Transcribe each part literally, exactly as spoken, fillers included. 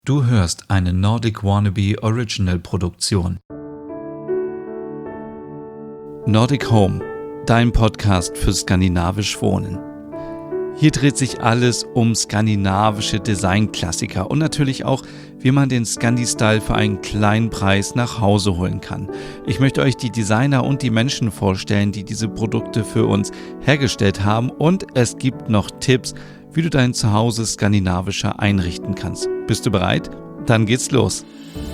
Du hörst eine Nordic Wannabe Original Produktion. Nordic Home, dein Podcast für skandinavisch Wohnen. Hier dreht sich alles um skandinavische Designklassiker und natürlich auch, wie man den Scandi-Style für einen kleinen Preis nach Hause holen kann. Ich möchte euch die Designer und die Menschen vorstellen, die diese Produkte für uns hergestellt haben, und es gibt noch Tipps, wie du dein Zuhause skandinavischer einrichten kannst. Bist du bereit? Dann geht's los.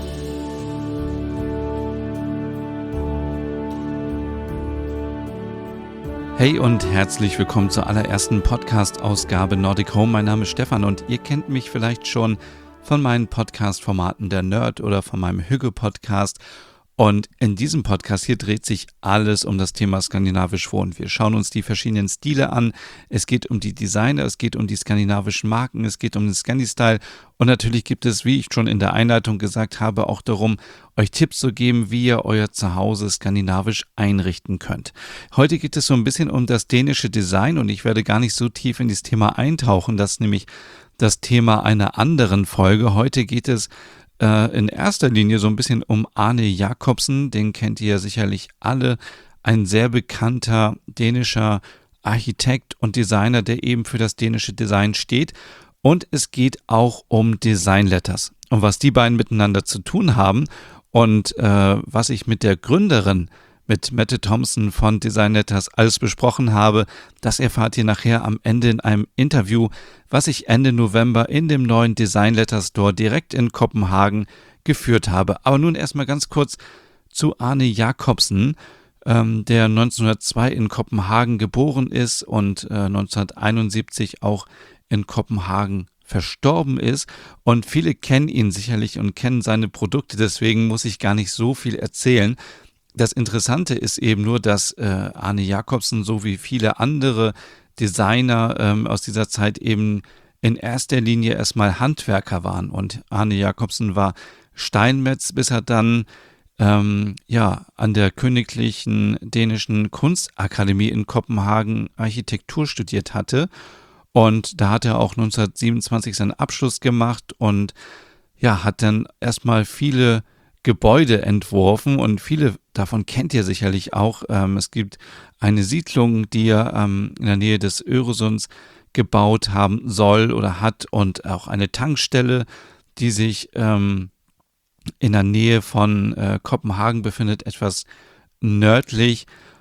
Hey und herzlich willkommen zur allerersten Podcast-Ausgabe Nordic Home. Mein Name ist Stefan und ihr kennt mich vielleicht schon von meinen Podcast-Formaten der Nerd oder von meinem Hügge-Podcast. Und in diesem Podcast hier dreht sich alles um das Thema skandinavisch Wohnen. Wir schauen uns die verschiedenen Stile an. Es geht um die Designer, es geht um die skandinavischen Marken, es geht um den Scandi-Style. Und natürlich gibt es, wie ich schon in der Einleitung gesagt habe, auch darum, euch Tipps zu geben, wie ihr euer Zuhause skandinavisch einrichten könnt. Heute geht es so ein bisschen um das dänische Design und ich werde gar nicht so tief in dieses Thema eintauchen. Das ist nämlich das Thema einer anderen Folge. Heute geht es in erster Linie so ein bisschen um Arne Jacobsen, den kennt ihr ja sicherlich alle, ein sehr bekannter dänischer Architekt und Designer, der eben für das dänische Design steht. Und es geht auch um Design Letters und was die beiden miteinander zu tun haben und äh, was ich mit der Gründerin, mit Mette Thomsen von Design Letters alles besprochen habe, das erfahrt ihr nachher am Ende in einem Interview, was ich Ende November in dem neuen Design Letters Store direkt in Kopenhagen geführt habe. Aber nun erstmal ganz kurz zu Arne Jacobsen, ähm, der neunzehnhundertzwei in Kopenhagen geboren ist und äh, neunzehnhunderteinundsiebzig auch in Kopenhagen verstorben ist. Und viele kennen ihn sicherlich und kennen seine Produkte, deswegen muss ich gar nicht so viel erzählen. Das Interessante ist eben nur, dass äh, Arne Jacobsen so wie viele andere Designer ähm, aus dieser Zeit eben in erster Linie erstmal Handwerker waren. Und Arne Jacobsen war Steinmetz, bis er dann ähm, ja, an der Königlichen Dänischen Kunstakademie in Kopenhagen Architektur studiert hatte. Und da hat er auch neunzehnhundertsiebenundzwanzig seinen Abschluss gemacht und ja, hat dann erstmal viele Gebäude entworfen und viele davon kennt ihr sicherlich auch. Ähm, es gibt eine Siedlung, die er ähm, in der Nähe des Öresunds gebaut haben soll oder hat und auch eine Tankstelle, die sich ähm, in der Nähe von äh, Kopenhagen befindet, etwas nördlich.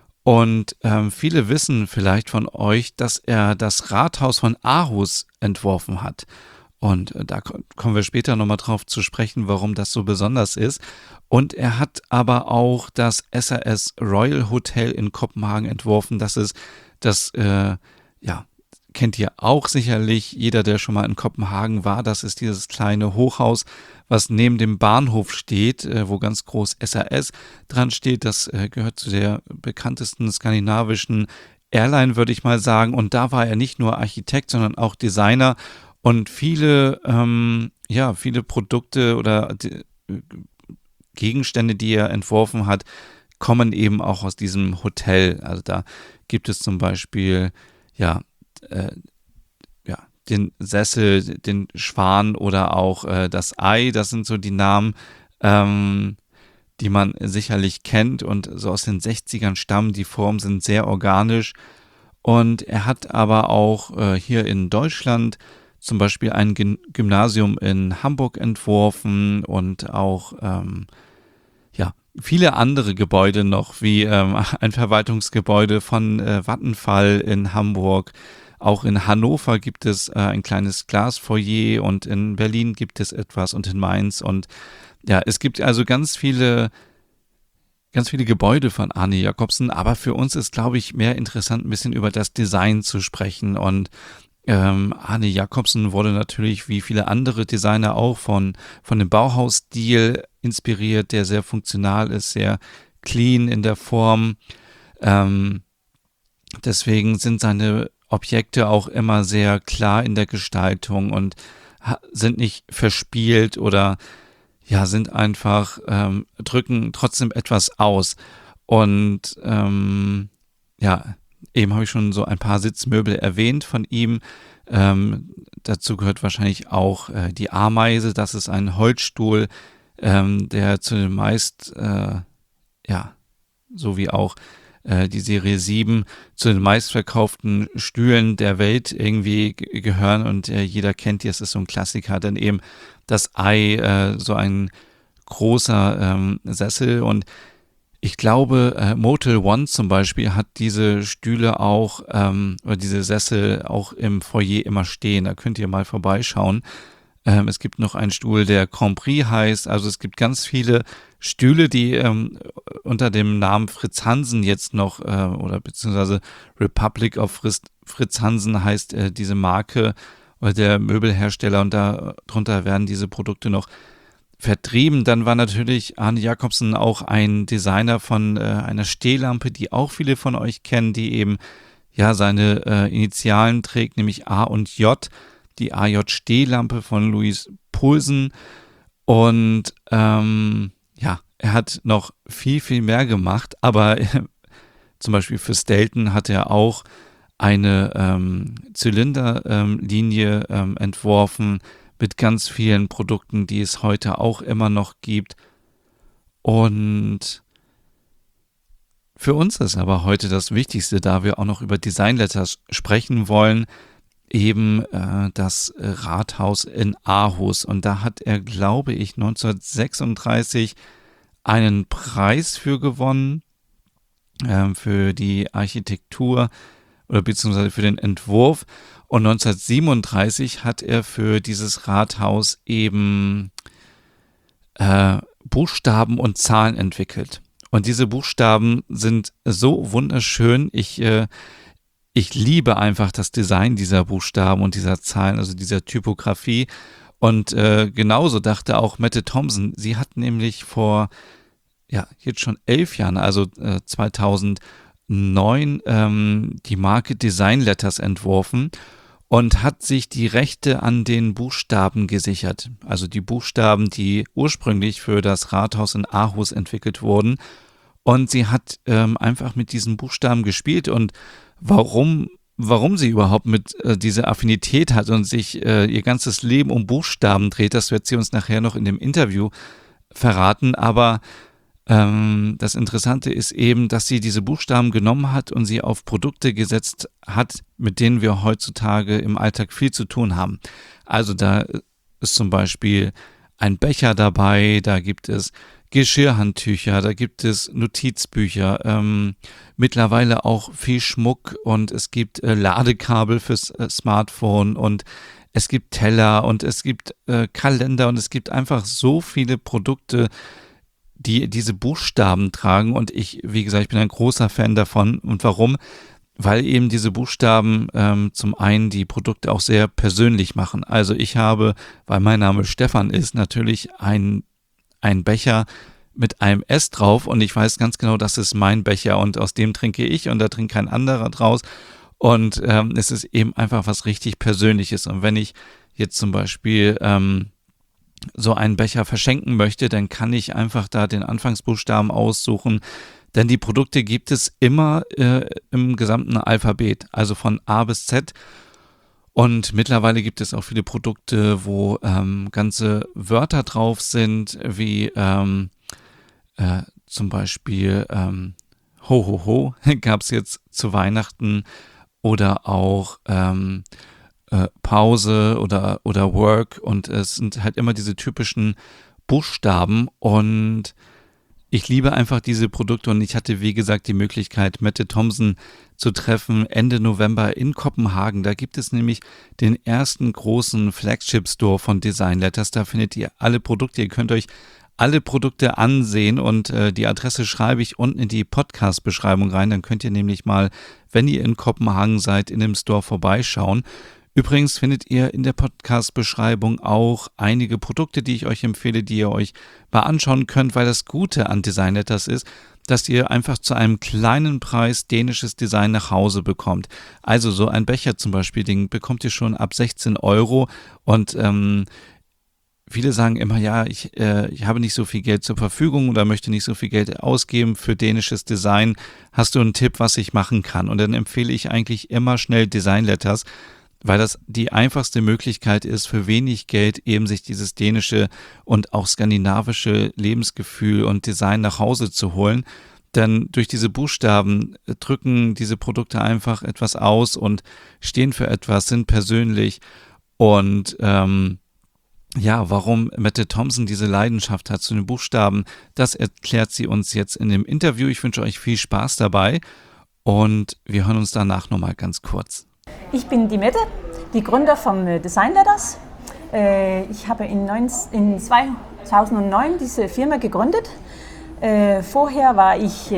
Und ähm, viele wissen vielleicht von euch, dass er das Rathaus von Aarhus entworfen hat. Und da kommen wir später nochmal drauf zu sprechen, warum das so besonders ist. Und er hat aber auch das S R S Royal Hotel in Kopenhagen entworfen. Das ist das, äh, ja, kennt ihr auch sicherlich, jeder, der schon mal in Kopenhagen war. Das ist dieses kleine Hochhaus, was neben dem Bahnhof steht, äh, wo ganz groß S R S dran steht. Das äh, gehört zu der bekanntesten skandinavischen Airline, würde ich mal sagen. Und da war er nicht nur Architekt, sondern auch Designer. Und viele, ähm, ja, viele Produkte oder die, äh, Gegenstände, die er entworfen hat, kommen eben auch aus diesem Hotel. Also da gibt es zum Beispiel, ja, äh, ja, den Sessel, den Schwan oder auch äh, das Ei. Das sind so die Namen, ähm, die man sicherlich kennt und so aus den sechzigern stammen. Die Formen sind sehr organisch. Und er hat aber auch äh, hier in Deutschland zum Beispiel ein Gymnasium in Hamburg entworfen und auch ähm, ja, viele andere Gebäude noch, wie ähm, ein Verwaltungsgebäude von äh, Vattenfall in Hamburg. Auch in Hannover gibt es äh, ein kleines Glasfoyer und in Berlin gibt es etwas und in Mainz. Und ja, es gibt also ganz viele, ganz viele Gebäude von Arne Jacobsen, aber für uns ist, glaube ich, mehr interessant, ein bisschen über das Design zu sprechen. Und Ähm, Arne Jacobsen wurde natürlich wie viele andere Designer auch von, von dem Bauhausstil inspiriert, der sehr funktional ist, sehr clean in der Form. Ähm, deswegen sind seine Objekte auch immer sehr klar in der Gestaltung und ha- sind nicht verspielt oder ja, sind einfach, ähm, drücken trotzdem etwas aus. Und ähm, ja, eben habe ich schon so ein paar Sitzmöbel erwähnt von ihm. Ähm, dazu gehört wahrscheinlich auch äh, die Ameise. Das ist ein Holzstuhl, ähm, der zu den meist, äh, ja, so wie auch äh, die Serie sieben zu den meistverkauften Stühlen der Welt irgendwie g- gehören und äh, jeder kennt die, es ist so ein Klassiker. Dann eben das Ei, äh, so ein großer ähm, Sessel und ich glaube, äh, Motel One zum Beispiel hat diese Stühle auch, ähm, oder diese Sessel auch im Foyer immer stehen. Da könnt ihr mal vorbeischauen. Ähm, es gibt noch einen Stuhl, der Grand Prix heißt. Also es gibt ganz viele Stühle, die ähm, unter dem Namen Fritz Hansen jetzt noch, äh, oder beziehungsweise Republic of Fritz, Fritz Hansen heißt äh, diese Marke oder der Möbelhersteller und darunter werden diese Produkte noch vertrieben. Dann war natürlich Arne Jacobsen auch ein Designer von äh, einer Stehlampe, die auch viele von euch kennen, die eben ja seine äh, Initialen trägt, nämlich A und J, die A J-Stehlampe von Louis Poulsen. Und ähm, ja, er hat noch viel, viel mehr gemacht, aber äh, zum Beispiel für Stelton hat er auch eine ähm, Zylinderlinie ähm, ähm, entworfen mit ganz vielen Produkten, die es heute auch immer noch gibt. Und für uns ist aber heute das Wichtigste, da wir auch noch über Design Letters sprechen wollen, eben äh, das Rathaus in Aarhus. Und da hat er, glaube ich, neunzehnhundertsechsunddreißig einen Preis für gewonnen, äh, für die Architektur oder beziehungsweise für den Entwurf. Und neunzehnhundertsiebenunddreißig hat er für dieses Rathaus eben äh, Buchstaben und Zahlen entwickelt. Und diese Buchstaben sind so wunderschön. Ich, äh, ich liebe einfach das Design dieser Buchstaben und dieser Zahlen, also dieser Typografie. Und äh, genauso dachte auch Mette Thompson. Sie hat nämlich vor, ja, jetzt schon elf Jahren, also äh, zweitausendneun, ähm, die Marke Design Letters entworfen und hat sich die Rechte an den Buchstaben gesichert. Also die Buchstaben, die ursprünglich für das Rathaus in Aarhus entwickelt wurden. Und sie hat ähm, einfach mit diesen Buchstaben gespielt und warum, warum sie überhaupt mit äh, diese Affinität hat und sich äh, ihr ganzes Leben um Buchstaben dreht, das wird sie uns nachher noch in dem Interview verraten. Aber ähm, das Interessante ist eben, dass sie diese Buchstaben genommen hat und sie auf Produkte gesetzt hat, mit denen wir heutzutage im Alltag viel zu tun haben. Also da ist zum Beispiel ein Becher dabei, da gibt es Geschirrhandtücher, da gibt es Notizbücher, ähm, mittlerweile auch viel Schmuck und es gibt äh, Ladekabel fürs äh, Smartphone und es gibt Teller und es gibt äh, Kalender und es gibt einfach so viele Produkte, die diese Buchstaben tragen und ich, wie gesagt, ich bin ein großer Fan davon. Und warum? Weil eben diese Buchstaben ähm, zum einen die Produkte auch sehr persönlich machen. Also ich habe, weil mein Name Stefan ist, natürlich ein ein Becher mit einem S drauf und ich weiß ganz genau, das ist mein Becher und aus dem trinke ich und da trinkt kein anderer draus und ähm, es ist eben einfach was richtig Persönliches und wenn ich jetzt zum Beispiel ähm, so einen Becher verschenken möchte, dann kann ich einfach da den Anfangsbuchstaben aussuchen, denn die Produkte gibt es immer äh, im gesamten Alphabet, also von A bis Z. Und mittlerweile gibt es auch viele Produkte, wo ähm, ganze Wörter drauf sind, wie ähm, äh, zum Beispiel ähm, Ho Ho Ho gab es jetzt zu Weihnachten oder auch ähm, äh, Pause oder, oder Work und es sind halt immer diese typischen Buchstaben und ich liebe einfach diese Produkte und ich hatte, wie gesagt, die Möglichkeit, Mette Thompson zu treffen Ende November in Kopenhagen. Da gibt es nämlich den ersten großen Flagship-Store von Design Letters. Da findet ihr alle Produkte. Ihr könnt euch alle Produkte ansehen und äh, die Adresse schreibe ich unten in die Podcast-Beschreibung rein. Dann könnt ihr nämlich mal, wenn ihr in Kopenhagen seid, in dem Store vorbeischauen. Übrigens findet ihr in der Podcast-Beschreibung auch einige Produkte, die ich euch empfehle, die ihr euch mal anschauen könnt, weil das Gute an Design Letters ist, dass ihr einfach zu einem kleinen Preis dänisches Design nach Hause bekommt. Also so ein Becher zum Beispiel, den bekommt ihr schon ab sechzehn Euro und ähm, viele sagen immer, ja, ich, äh, ich habe nicht so viel Geld zur Verfügung oder möchte nicht so viel Geld ausgeben für dänisches Design. Hast du einen Tipp, was ich machen kann? Und dann empfehle ich eigentlich immer schnell Design Letters, weil das die einfachste Möglichkeit ist, für wenig Geld eben sich dieses dänische und auch skandinavische Lebensgefühl und Design nach Hause zu holen. Denn durch diese Buchstaben drücken diese Produkte einfach etwas aus und stehen für etwas, sind persönlich. Und ähm, ja, warum Mette Thompson diese Leidenschaft hat zu den Buchstaben, das erklärt sie uns jetzt in dem Interview. Ich wünsche euch viel Spaß dabei und wir hören uns danach nochmal ganz kurz. Ich bin die Mette, die Gründer von Design Letters. Ich habe in zweitausendneun diese Firma gegründet. Vorher war ich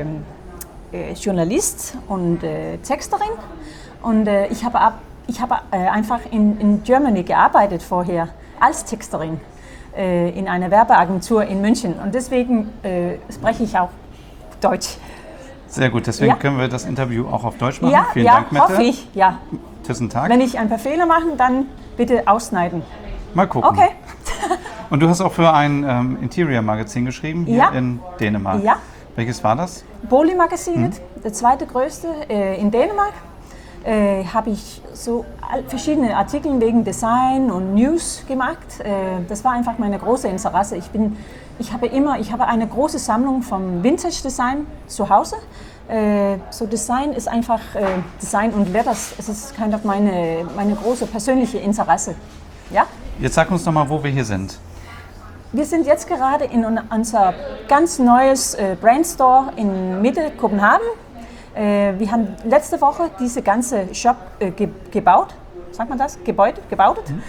Journalist und Texterin und ich habe, ab, ich habe einfach in, in Germany gearbeitet vorher als Texterin in einer Werbeagentur in München und deswegen spreche ich auch Deutsch. Sehr gut, deswegen ja. können wir das Interview auch auf Deutsch machen. Ja, Vielen ja, Dank, Mette. hoffe ich, ja. Tschüssen Tag. Wenn ich ein paar Fehler mache, dann bitte ausschneiden. Mal gucken. Okay. Und du hast auch für ein ähm, Interior-Magazin geschrieben, hier ja. in Dänemark. Ja. Welches war das? Boligmagasinet, hm. der zweite größte äh, in Dänemark. Äh, habe ich so verschiedene Artikel wegen Design und News gemacht. Äh, das war einfach meine große Interesse. Ich bin, ich habe immer, ich habe eine große Sammlung vom Vintage Design zu Hause. Äh, so Design ist einfach äh, Design und Letters. Es ist kind of meine, meine große persönliche Interesse. Ja? Jetzt sag uns doch mal, wo wir hier sind. Wir sind jetzt gerade in unser ganz neues äh, Brandstore in Mitte Kopenhagen. Äh, wir haben letzte Woche diese ganze Shop äh, ge- gebaut, sagt man das? Gebäude, gebaut. Mhm.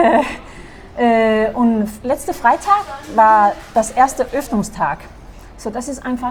Äh, äh, und letzte Freitag war das erste Öffnungstag. So, das ist einfach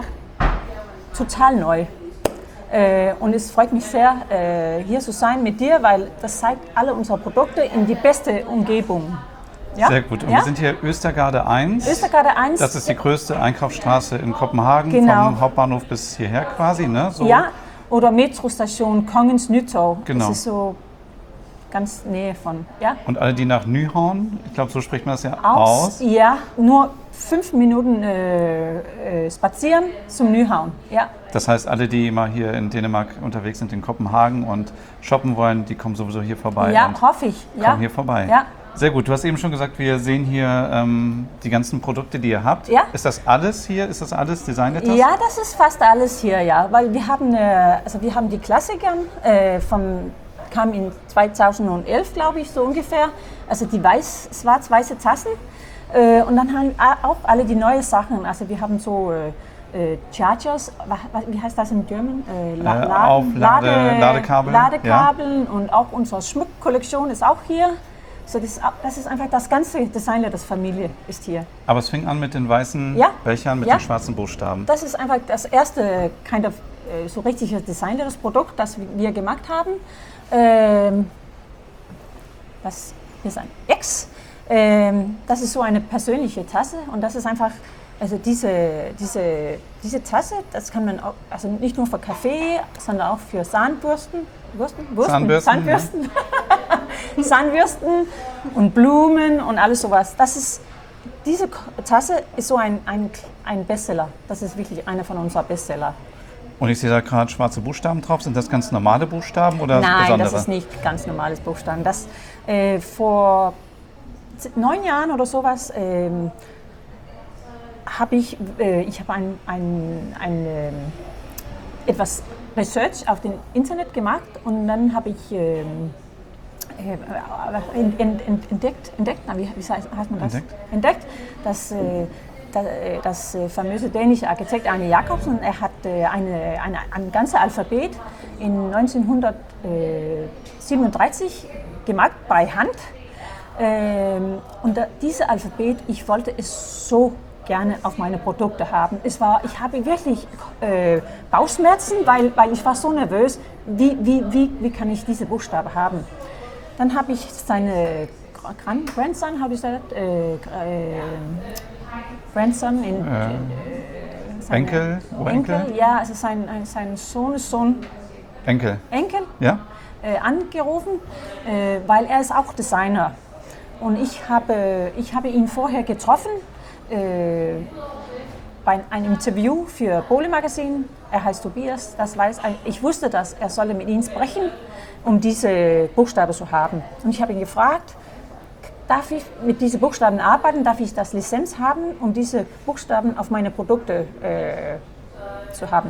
total neu. Äh, und es freut mich sehr, äh, hier zu sein mit dir, weil das zeigt alle unsere Produkte in die beste Umgebung. Ja? Sehr gut. Und ja? wir sind hier Östergade eins. Östergade eins. Das ist die größte Einkaufsstraße in Kopenhagen, genau. vom Hauptbahnhof bis hierher quasi, ne? So. Ja, oder Metrostation Kongens Nytorv. Genau. Das ist so ganz Nähe von, ja. Und alle, die nach Nyhavn, ich glaube, so spricht man das ja aus. aus. Ja, nur fünf Minuten äh, äh, spazieren zum Nyhavn, ja. Das heißt, alle, die mal hier in Dänemark unterwegs sind, in Kopenhagen und shoppen wollen, die kommen sowieso hier vorbei. Ja, und hoffe ich. Kommen ja. hier vorbei. Ja. Sehr gut. Du hast eben schon gesagt, wir sehen hier ähm, die ganzen Produkte, die ihr habt. Ja. Ist das alles hier? Ist das alles Design Letters? Ja, das ist fast alles hier, ja. Weil wir haben, äh, also wir haben die Klassiker äh, vom kam in zweitausendelf, glaube ich, so ungefähr. Also die weiß, schwarz-weiße Tassen. Äh, und dann haben wir auch alle die neuen Sachen. Also wir haben so äh, Chargers, wie heißt das in German? Äh, La- äh, Laden, auf Lade, Lade, Ladekabel. Ladekabeln ja. Und auch unsere Schmuckkollektion ist auch hier. So das, das ist einfach das ganze Design der Familie ist hier. Aber es fing an mit den weißen ja. Bechern mit ja. den schwarzen Buchstaben. Das ist einfach das erste kind of, so richtige Design des Produkt, das wir gemacht haben. Ähm, das ist ein X. Ähm, das ist so eine persönliche Tasse und das ist einfach, also diese, diese, diese Tasse, das kann man auch, also nicht nur für Kaffee, sondern auch für Zahnbürsten, Bürsten, Bürsten, Zahnbürsten, Zahnbürsten, ja. Zahnbürsten und Blumen und alles sowas. Das ist, diese Tasse ist so ein, ein, ein Bestseller. Das ist wirklich einer von unseren Bestseller. Und ich sehe da gerade schwarze Buchstaben drauf. Sind das ganz normale Buchstaben oder Nein, besondere? das ist nicht ganz normales Buchstaben. Das, äh, vor neun Jahren oder sowas ähm, habe ich, äh, ich habe ein, ein, ein, äh, etwas Research auf dem Internet gemacht und dann habe ich äh, äh, entdeckt, entdeckt na, wie, wie heißt man das? Entdeckt, entdeckt dass äh, das famöse dänische Architekt Arne Jacobsen, er hat eine, eine, ein ganzes Alphabet in neunzehnhundertsiebenunddreißig gemacht bei Hand. Und dieses Alphabet, ich wollte es so gerne auf meine Produkte haben. Es war, ich habe wirklich äh, Bauchschmerzen, weil, weil ich war so nervös, wie, wie, wie, wie kann ich diese Buchstaben haben. Dann habe ich seine Grandson, habe ich gesagt, äh, äh, Grandson in äh, Enkel, Enkel, Enkel, ja, also sein, sein Sohnessohn, Enkel, Enkel, ja, äh, angerufen, äh, weil er ist auch Designer und ich habe, ich habe ihn vorher getroffen äh, bei einem Interview für Boligmagazin. Er heißt Tobias, das weiß, ich wusste, dass er solle mit ihm sprechen. um diese Buchstaben zu haben. Und ich habe ihn gefragt, darf ich mit diesen Buchstaben arbeiten, darf ich das Lizenz haben, um diese Buchstaben auf meine Produkte äh, zu haben.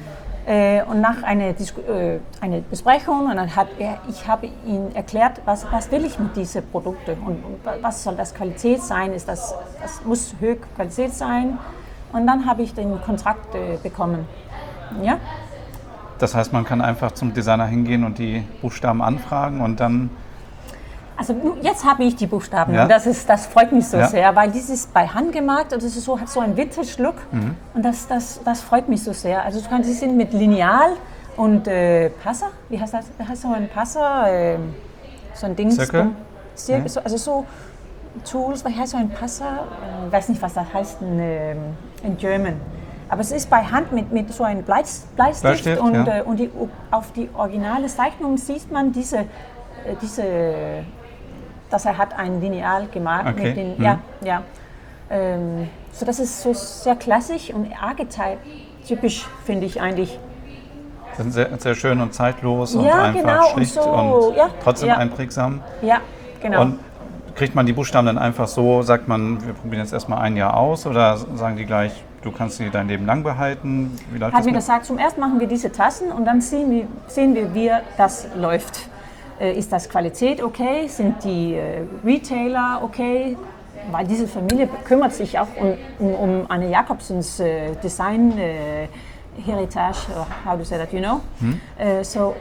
Äh, und nach einer Disku- äh, eine Besprechung, und dann hat er, ich habe ihm erklärt, was, was will ich mit diesen Produkten und, und was soll das Qualität sein, ist das, das muss höhere Qualität sein. Und dann habe ich den Kontrakt äh, bekommen. Ja? Das heißt, man kann einfach zum Designer hingehen und die Buchstaben anfragen und dann... Also jetzt habe ich die Buchstaben, ja? und das, ist, das freut mich so ja? sehr, weil das ist bei Hand gemacht und das ist so, hat so einen Vintage-Look mhm. und das, das, das freut mich so sehr. Also sie sind mit Lineal und äh, Passer, wie heißt das? Wie heißt so ein Passer? Äh, so ein Ding. Zirkel? Zirkel, mhm. Also so Tools, wie heißt so ein Passer? Ich weiß nicht, was das heißt in, äh, in German. Aber es ist bei Hand mit, mit so einem Bleistift, Bleistift und, ja. äh, und die, auf die originale Zeichnung sieht man diese, äh, diese dass er hat ein Lineal gemacht. Okay. Mit den, hm. ja, ja. Ähm, so das ist so sehr klassisch und archetypisch, finde ich eigentlich. Sind sehr, sehr schön und zeitlos und ja, einfach genau, schlicht und, so, und ja, trotzdem ja. einprägsam. Ja, genau. Und kriegt man die Buchstaben dann einfach so, sagt man, wir probieren jetzt erstmal ein Jahr aus, oder sagen die gleich, du kannst sie dein Leben lang behalten? Wie läuft Hat das mir mit? gesagt, zum ersten machen wir diese Tassen und dann sehen wir, sehen wir wie das läuft. Äh, ist das Qualität okay? Sind die äh, Retailer okay? Weil diese Familie kümmert sich auch um, um, um Anne Jacobsens äh, Design äh, Heritage, how to say that, you know? Hm. Äh, so,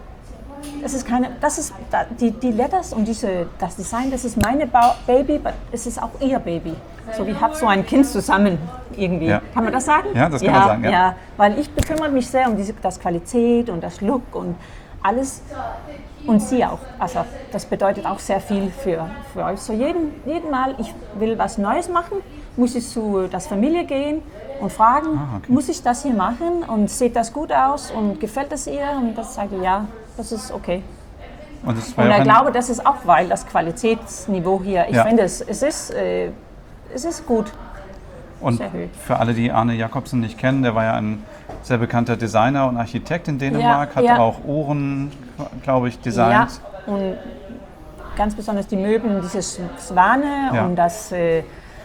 das ist keine, das ist die, die Letters und diese, das Design, das ist meine ba- Baby, aber es ist auch ihr Baby. So, wir haben so ein Kind zusammen irgendwie. Ja. Kann man das sagen? Ja, das kann ja, man sagen. Ja. ja, weil ich bekümmere mich sehr um diese, das Qualität und das Look und alles. Und sie auch. Also das bedeutet auch sehr viel für, für euch. So jeden, jeden Mal, ich will was Neues machen, muss ich zu der Familie gehen und fragen, ah, okay. muss ich das hier machen und sieht das gut aus und gefällt es ihr? Und das sage ich, ja, das ist okay. Und, das und ich glaube, das ist auch, weil das Qualitätsniveau hier, ich ja. finde, es, es, ist, äh, es ist gut. Und für alle, die Arne Jacobsen nicht kennen, der war ja ein sehr bekannter Designer und Architekt in Dänemark, ja, hat ja. auch Uhren, glaube ich, designt. Ja, und ganz besonders die Möbel, diese Swane ja. und das, äh,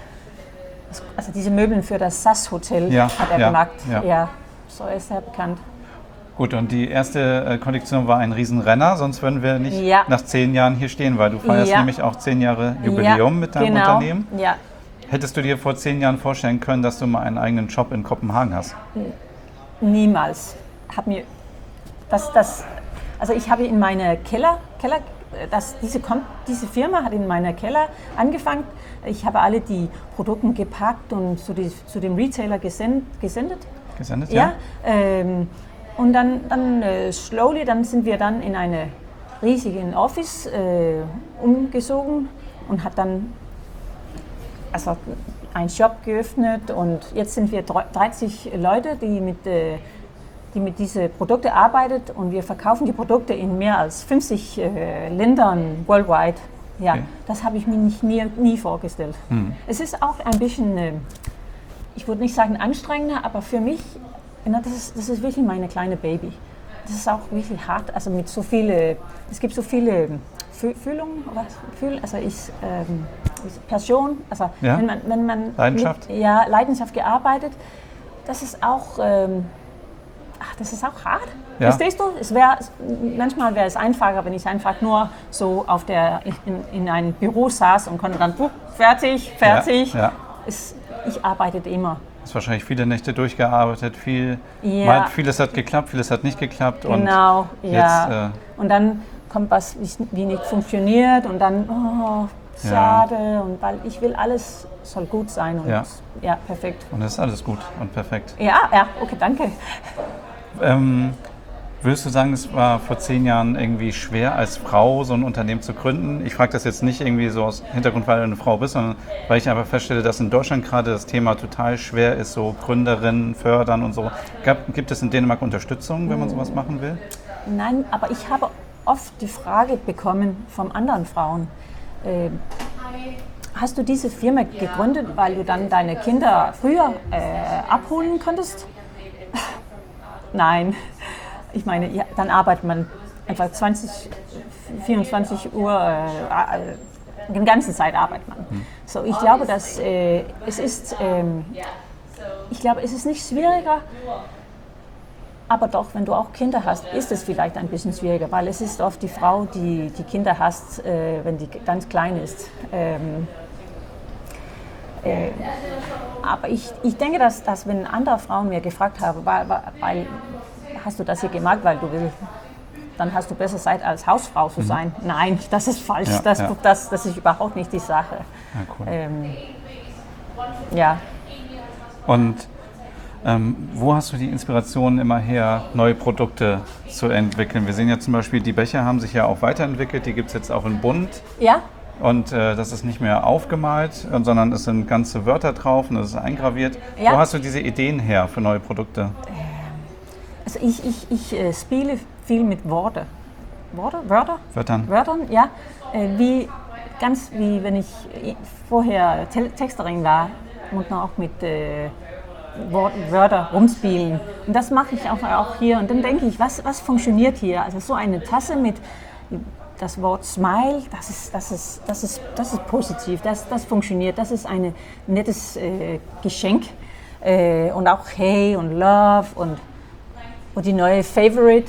also diese Möbel für das S A S-Hotel ja. hat er ja. gemacht. Ja. ja, so ist er bekannt. Gut, und die erste äh, Kollektion war ein Riesenrenner, sonst würden wir nicht ja. nach zehn Jahren hier stehen, weil du feierst ja. nämlich auch zehn Jahre Jubiläum ja, mit deinem genau. Unternehmen. Ja. Hättest du dir vor zehn Jahren vorstellen können, dass du mal einen eigenen Shop in Kopenhagen hast? Niemals. Hab mir das, das, also ich habe in meiner Keller, Keller das, diese, diese Firma hat in meiner Keller angefangen. Ich habe alle die Produkte gepackt und zu, die, zu dem Retailer gesend, gesendet. Gesendet, ja. ja. Ähm, und dann, dann äh, slowly, dann sind wir dann in eine riesigen Office äh, umgezogen und hat dann also einen Shop geöffnet und jetzt sind wir dreißig Leute, die mit, äh, die mit diesen Produkten arbeiten und wir verkaufen die Produkte in mehr als fünfzig äh, Ländern worldwide. Ja, okay. Das habe ich mir nicht, nie, nie vorgestellt. Hm. Es ist auch ein bisschen, äh, ich würde nicht sagen anstrengender, aber für mich, na, das, ist, das ist wirklich meine kleine Baby. Das ist auch wirklich hart, also mit so viele, es gibt so viele Fühlung, also ich, ähm, Passion, also ja? wenn man, wenn man Leidenschaft? Mit, ja, Leidenschaft gearbeitet, das ist auch, ähm, ach, das ist auch hart. Ja. Verstehst du? Es wär, manchmal wäre es einfacher, wenn ich einfach nur so auf der, in, in einem Büro saß und konnte dann, fertig, fertig. Ja, ja. Es, ich arbeite immer. Du hast wahrscheinlich viele Nächte durchgearbeitet, viel, ja. mal, vieles hat geklappt, vieles hat nicht geklappt. Genau, und ja. Jetzt, äh, und dann kommt was, wie nicht funktioniert und dann, oh, schade, ja. und weil ich will, alles soll gut sein und ja, ja perfekt. Und es ist alles gut und perfekt. Ja, ja, okay, danke. Ähm, würdest du sagen, es war vor zehn Jahren irgendwie schwer, als Frau so ein Unternehmen zu gründen? Ich frage das jetzt nicht irgendwie so aus Hintergrund, weil du eine Frau bist, sondern weil ich einfach feststelle, dass in Deutschland gerade das Thema total schwer ist, so Gründerinnen fördern und so. Gab, gibt es in Dänemark Unterstützung, wenn man sowas machen will? Nein, aber ich habe oft die Frage bekommen von anderen Frauen, äh, hast du diese Firma gegründet, weil du dann deine Kinder früher äh, abholen konntest? Nein, ich meine, ja, dann arbeitet man einfach zwanzig, vierundzwanzig Uhr äh, die ganze Zeit arbeitet man. Mhm. So, ich glaube, dass äh, es ist, ähm, ich glaube, es ist nicht schwieriger, aber doch, wenn du auch Kinder hast, ist es vielleicht ein bisschen schwieriger, weil es ist oft die Frau, die die Kinder hasst, äh, wenn die ganz klein ist. Ähm, äh, aber ich, ich denke, dass, dass wenn andere Frauen mir gefragt haben, weil, weil hast du das hier gemacht, weil du willst, dann hast du besser Zeit als Hausfrau zu sein. Mhm. Nein, das ist falsch. Ja, das, ja. Das, das ist überhaupt nicht die Sache. Ja, cool. Ähm, ja. Und ähm, wo hast du die Inspiration immer her, neue Produkte zu entwickeln? Wir sehen ja zum Beispiel, die Becher haben sich ja auch weiterentwickelt. Die gibt es jetzt auch in bunt. Ja. Und äh, das ist nicht mehr aufgemalt, sondern es sind ganze Wörter drauf und es ist eingraviert. Ja. Wo hast du diese Ideen her für neue Produkte? Also ich, ich, ich äh, spiele viel mit Worte. Worte? Wörter? Wörtern. Wörtern, ja. Äh, wie, ganz wie wenn ich vorher Te- Texterin war und auch mit äh, Wort, Wörter rumspielen. Und das mache ich auch, auch hier. Und dann denke ich, was, was funktioniert hier? Also so eine Tasse mit das Wort Smile, das ist, das ist, das ist, das ist positiv, das, das funktioniert. Das ist ein nettes äh, Geschenk. Äh, und auch Hey und Love und Und die neue Favorite,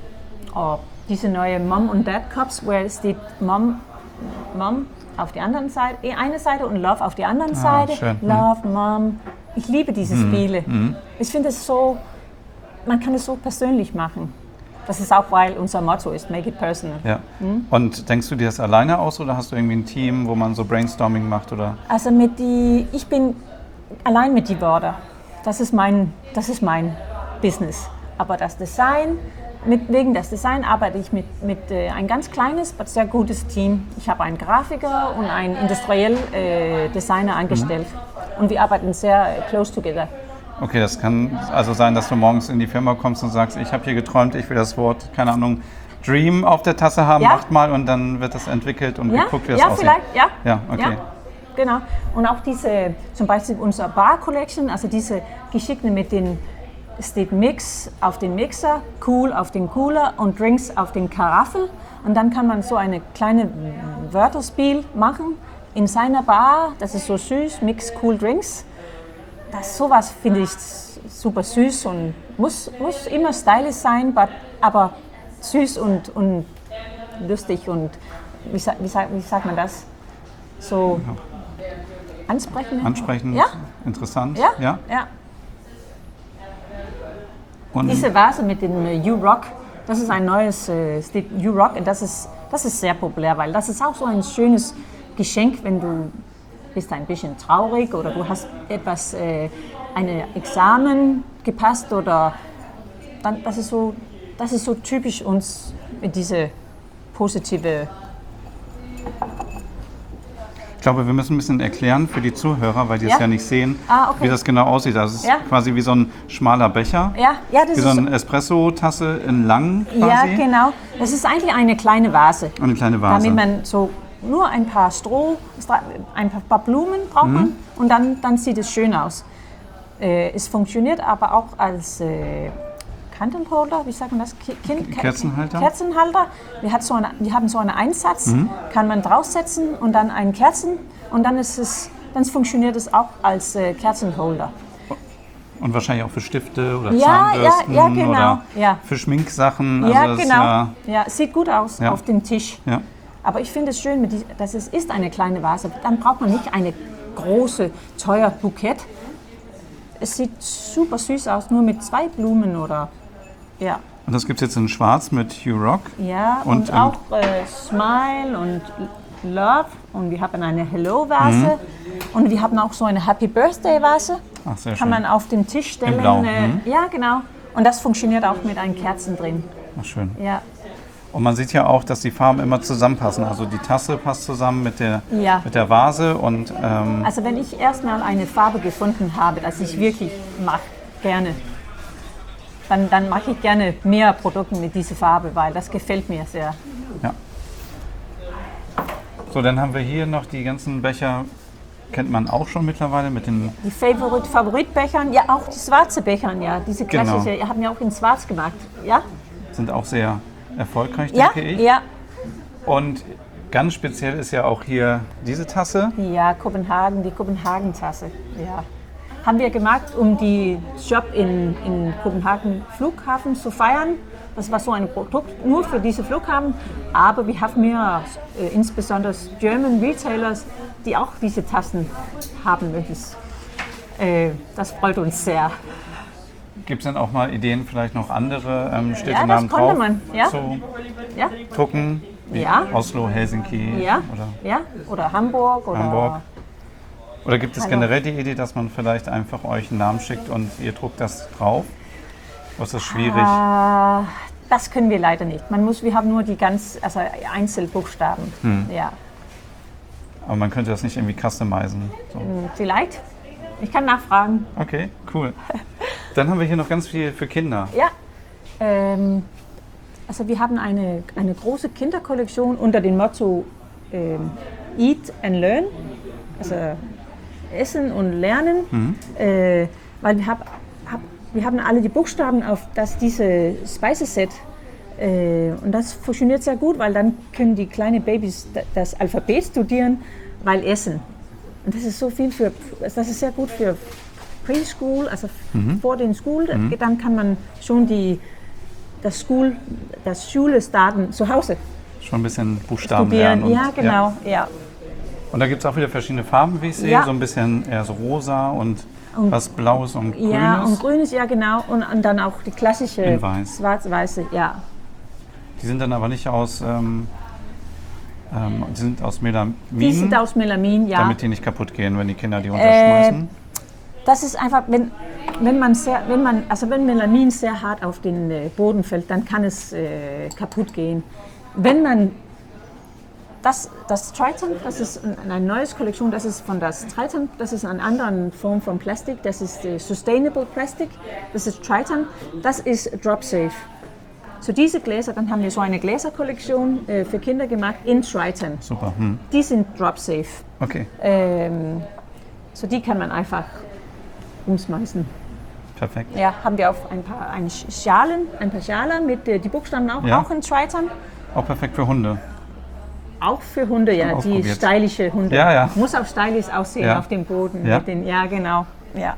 oh, diese neue Mom und Dad Cups, wo es steht Mom, Mom auf der anderen Seite, eine Seite und Love auf der anderen ah, Seite. Schön. Love, Mom. Ich liebe diese mhm. Spiele. Mhm. Ich finde es so, man kann es so persönlich machen. Das ist auch, weil unser Motto ist, make it personal. Ja. Mhm. Und denkst du dir das alleine aus oder hast du irgendwie ein Team, wo man so Brainstorming macht? Oder? Also mit die, ich bin allein mit den Wörtern. Das ist mein, das ist mein Business. Aber das Design, mit, wegen des Design arbeite ich mit, mit äh, ein ganz kleines, aber sehr gutes Team. Ich habe einen Grafiker und einen industriellen äh, Designer angestellt. Mhm. Und wir arbeiten sehr äh, close together. Okay, das kann also sein, dass du morgens in die Firma kommst und sagst, ich habe hier geträumt, ich will das Wort, keine Ahnung, Dream auf der Tasse haben, ja. macht mal und dann wird das entwickelt und ja. geguckt, wie das ja, aussieht. Vielleicht, ja, ja, okay. Ja. Genau. Und auch diese, zum Beispiel unsere Bar Collection, also diese Geschichten mit den, steht Mix auf den Mixer, Cool auf den Cooler und Drinks auf den Karaffel. Und dann kann man so eine kleine Wörterspiel machen in seiner Bar. Das ist so süß, Mix Cool Drinks. Das sowas finde ich super süß und muss, muss immer stylisch sein, but, aber süß und, und lustig und wie, wie, wie sagt man das? So ansprechend. Ansprechend, ja? Interessant. Ja, ja. ja. Und diese Vase mit dem U-Rock, das ist ein neues äh, U-Rock und das ist, das ist sehr populär, weil das ist auch so ein schönes Geschenk, wenn du bist ein bisschen traurig oder du hast etwas, äh, eine Examen gepasst oder dann, das ist so, das ist so typisch uns mit diese positive. Ich glaube, wir müssen ein bisschen erklären für die Zuhörer, weil die ja? es ja nicht sehen, ah, okay. wie das genau aussieht. Das ist ja? quasi wie so ein schmaler Becher, ja, ja, das wie so eine Espresso-Tasse in lang quasi. Ja, genau. Das ist eigentlich eine kleine Vase. Eine kleine Vase. Damit man so nur ein paar Stroh, ein paar Blumen braucht man mhm. und dann, dann sieht es schön aus. Äh, es funktioniert aber auch als äh, Candleholder, wie sagt man das? Kind, Kerzenhalter. Kerzenhalter. Wir, hat so eine, wir haben so einen Einsatz, mhm. kann man draufsetzen und dann einen Kerzen und dann ist es, dann funktioniert es auch als äh, Kerzenholder. Und wahrscheinlich auch für Stifte oder ja, Zahnbürsten ja, ja, genau. oder ja. für Schminksachen. Ja, also genau. Ja, ja, sieht gut aus ja. auf dem Tisch. Ja. Aber ich finde es schön, dass es ist eine kleine Vase. Dann braucht man nicht eine große, teure Bukett. Es sieht super süß aus, nur mit zwei Blumen oder ja. Und das gibt es jetzt in Schwarz mit Hugh Rock. Ja, und, und auch äh, Smile und Love. Und wir haben eine Hello-Vase. Mhm. Und wir haben auch so eine Happy Birthday-Vase. Ach, sehr Kann schön. man auf den Tisch stellen. In Blau. Äh, mhm. Ja, genau. Und das funktioniert auch mit einem Kerzen drin. Ach, schön. Ja. Und man sieht ja auch, dass die Farben immer zusammenpassen. Also die Tasse passt zusammen mit der, ja. mit der Vase. Und, ähm also wenn ich erstmal eine Farbe gefunden habe, das ich wirklich mache, gerne, dann, dann mache ich gerne mehr Produkte mit dieser Farbe, weil das gefällt mir sehr. Ja. So, dann haben wir hier noch die ganzen Becher, kennt man auch schon mittlerweile mit den... Die Favorit, Favoritbechern, ja auch die schwarze Bechern, ja, diese klassische, genau. haben wir auch in schwarz gemacht, ja? Sind auch sehr erfolgreich, Ja, denke ich. ja, Und ganz speziell ist ja auch hier diese Tasse. ja, Kopenhagen, die Kopenhagen-Tasse. Ja. Haben wir gemacht, um die Shop in, in Kopenhagen Flughafen zu feiern. Das war so ein Produkt nur für diese Flughafen. Aber wir haben ja äh, insbesondere German Retailers, die auch diese Tassen haben möchten. Äh, das freut uns sehr. Gibt es denn auch mal Ideen, vielleicht noch andere ähm, Ja, Städtenamen das konnte drauf man, ja. zu Ja, drucken? Wie Ja. Oslo, Helsinki ja, oder ja. Oder Hamburg. Oder Hamburg. Oder gibt es Hallo. generell die Idee, dass man vielleicht einfach euch einen Namen schickt und ihr druckt das drauf? Oder ist das schwierig? Äh, das können wir leider nicht. Man muss, wir haben nur die ganz, also Einzelbuchstaben. Hm. Ja, Aber man könnte das nicht irgendwie customizen. So. vielleicht. Ich kann nachfragen. Okay, cool. Dann haben wir hier noch ganz viel für Kinder. Ja. Ähm, also wir haben eine, eine große Kinderkollektion unter dem Motto ähm, Eat and Learn, also Essen und Lernen, Mhm. äh, weil wir, hab, hab, wir haben alle die Buchstaben auf das diese Speiseset äh, und das funktioniert sehr gut, weil dann können die kleinen Babys da- das Alphabet studieren, weil Essen. Und das ist so viel für, das ist sehr gut für Preschool, also Mhm. vor den School, dann kann man schon die das School, das Schule starten zu Hause. Schon ein bisschen Buchstaben Studieren. lernen. Und, Ja, genau. Ja. Und da gibt es auch wieder verschiedene Farben, wie ich sehe. Ja. So ein bisschen eher so rosa und, Und- was Blaues und Grünes. Ja, und grünes, ja genau. Und, und dann auch die klassische In weiß. schwarz-weiße, ja. Die sind dann aber nicht aus, ähm, ähm, die sind aus Melamin, Die sind aus Melamin, ja. damit die nicht kaputt gehen, wenn die Kinder die runterschmeißen. Das ist einfach, wenn, wenn man sehr, wenn man, also wenn Melamin sehr hart auf den äh, Boden fällt, dann kann es äh, kaputt gehen. Wenn man das, das Triton, das ist ein- eine neue Kollektion, das ist von das Triton, das ist eine andere Form von Plastik, das ist äh, Sustainable Plastic, das ist Triton, das ist Drop Safe. So diese Gläser, dann haben wir so eine Gläserkollektion äh, für Kinder gemacht in Triton. Super. Hm. Die sind Drop Safe. Okay, Ähm, so die kann man einfach umschmeißen. perfekt. Ja, haben wir auch ein paar ein Schalen, ein paar Schalen mit äh, die Buchstaben auch, Ja. auch in Triton. Auch perfekt für Hunde. Auch für Hunde, ja, die ausprobiert. stylische Hunde. Ja, ja. Muss auch stylisch aussehen Ja. auf dem Boden. Ja. Mit den, ja, genau. Ja.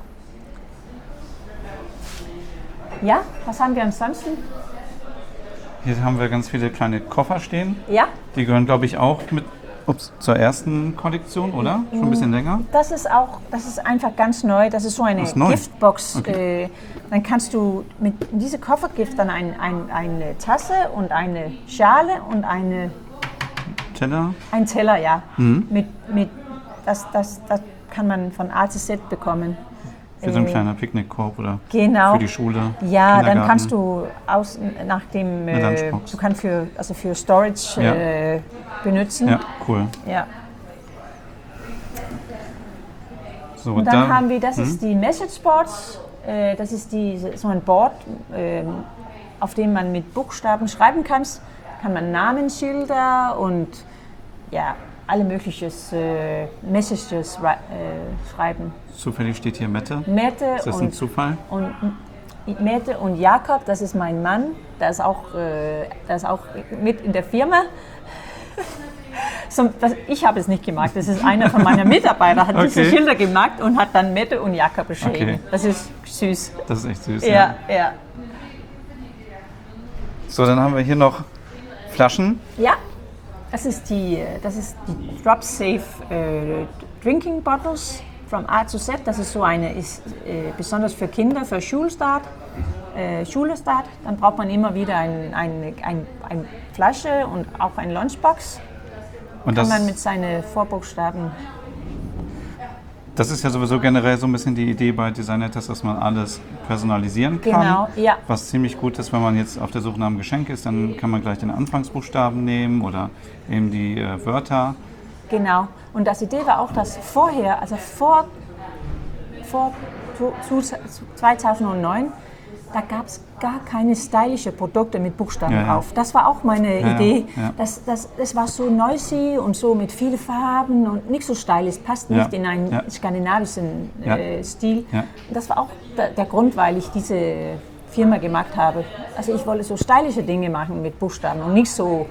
Ja, was haben wir ansonsten? Hier haben wir ganz viele kleine Koffer stehen. Ja, Die gehören, glaube ich, auch mit ups, zur ersten Kollektion, oder? Schon ein bisschen länger. das ist auch, das ist einfach ganz neu. Das ist so eine Das ist neu? Giftbox. Okay. Äh, dann kannst du mit diesem Koffergift dann ein, ein, eine Tasse und eine Schale und eine Teller. Ein Teller, ja. Mhm. Mit, mit, das, das, das kann man von A bis Z bekommen. Für so ein Äh, kleiner Picknickkorb oder Genau. für die Schule. Ja, dann Kindergarten. kannst du aus, nach dem, Eine äh, Lunchbox. du kannst für, also für Storage Ja. äh, benutzen. Ja, cool. Ja. So, Und dann da- haben wir, das hm? ist die Message Boards. Äh, das ist die, so ein Board, äh, auf dem man mit Buchstaben schreiben kann. Kann man Namensschilder und ja, alle möglichen äh, Messages rei- äh, schreiben. Zufällig steht hier Mette. Mette Ist das ein und, Zufall? und Mette und Jakob, das ist mein Mann, der ist auch, äh, der ist auch mit in der Firma. So, das, ich habe es nicht gemacht, das ist einer von meinen Mitarbeitern, hat diese Okay. Schilder gemacht und hat dann Mette und Jakob beschrieben. Okay. Das ist süß. Das ist echt süß. Ja, ja. So, dann haben wir hier noch Flaschen. Ja, das ist die, das ist die Drop Safe äh, Drinking Bottles from A to Z. Das ist so eine, ist äh, besonders für Kinder, für Schulstart, äh, Schulstart. Dann braucht man immer wieder ein, ein, ein, eine Flasche und auch eine Lunchbox. Und Kann das, man mit seinen Vorbuchstaben. das ist ja sowieso generell so ein bisschen die Idee bei Designettes, dass man alles personalisieren kann. Genau, ja. Was ziemlich gut ist, wenn man jetzt auf der Suche nach einem Geschenk ist, dann kann man gleich den Anfangsbuchstaben nehmen oder eben die äh, Wörter. Genau. Und das Idee war auch, dass vorher, also vor, vor zweitausendneun, da gab es gar keine stylischen Produkte mit Buchstaben Ja, ja. drauf. Das war auch meine Ja, Idee. ja. Das, das, das war so noisy und so mit vielen Farben und nicht so stylisch, passt Ja, nicht in einen ja. skandinavischen Ja. äh, Stil. Ja. Das war auch der, der Grund, weil ich diese Firma gemacht habe. Also ich wollte so stylische Dinge machen mit Buchstaben und nicht so,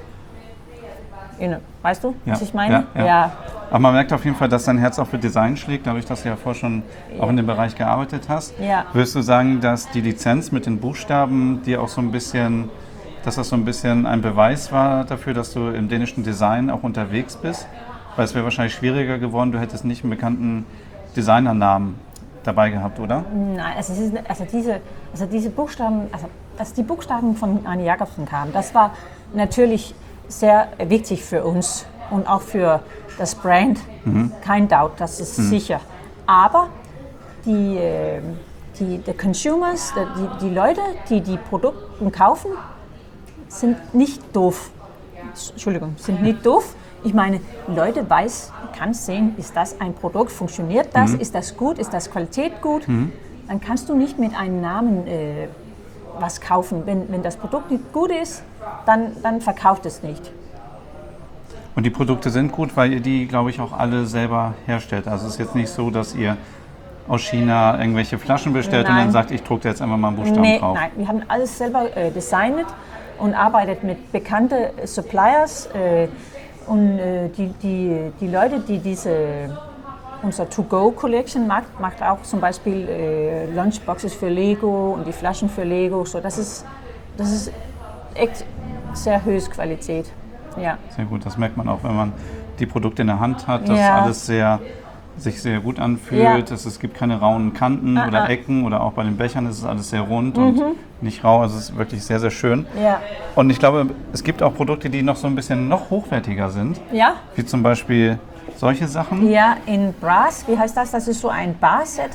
you know, weißt du, ja, was ich meine? Ja, ja. ja. Aber man merkt auf jeden Fall, dass dein Herz auch für Design schlägt, dadurch, dass du ja vorher schon ja. auch in dem Bereich gearbeitet hast. Ja. Würdest du sagen, dass die Lizenz mit den Buchstaben dir auch so ein bisschen, dass das so ein bisschen ein Beweis war dafür, dass du im dänischen Design auch unterwegs bist? Weil es wäre wahrscheinlich schwieriger geworden, du hättest nicht einen bekannten Designernamen dabei gehabt, oder? Nein, also, es ist, also, diese, also diese Buchstaben, also dass die Buchstaben von Arne Jacobsen kamen, das war natürlich sehr wichtig für uns und auch für das Brand. Mhm. Kein Doubt, das ist mhm. sicher. Aber die, die, die Consumers, die, die Leute, die die Produkte kaufen, sind nicht doof. Entschuldigung, sind nicht doof. Ich meine, Leute weiß, kann sehen, ist das ein Produkt, funktioniert das, mhm. ist das gut, ist das Qualität gut, mhm. dann kannst du nicht mit einem Namen äh, was kaufen. Wenn, wenn das Produkt nicht gut ist, dann, dann verkauft es nicht. Und die Produkte sind gut, weil ihr die, glaube ich, auch alle selber herstellt. Also es ist jetzt nicht so, dass ihr aus China irgendwelche Flaschen bestellt nein. und dann sagt, ich drucke jetzt einfach mal einen Buchstaben nee, drauf. Nein, wir haben alles selber äh, designet und arbeitet mit bekannten Suppliers. Äh, Und äh, die, die, die Leute, die diese, unser To-Go-Collection macht, macht auch zum Beispiel äh, Lunchboxes für Lego und die Flaschen für Lego. So, das ist, das ist echt sehr hohe Qualität. Ja. Sehr gut, das merkt man auch, wenn man die Produkte in der Hand hat, dass ja. alles sehr, sich sehr gut anfühlt. Ja. Dass es gibt keine rauen Kanten ah, oder ah. Ecken oder auch bei den Bechern ist es alles sehr rund mhm. und nicht rau. Also es ist wirklich sehr, sehr schön. Ja. Und ich glaube, es gibt auch Produkte, die noch so ein bisschen noch hochwertiger sind. Ja. Wie zum Beispiel solche Sachen. Ja, in Brass, wie heißt das? Das ist so ein Bar-Set.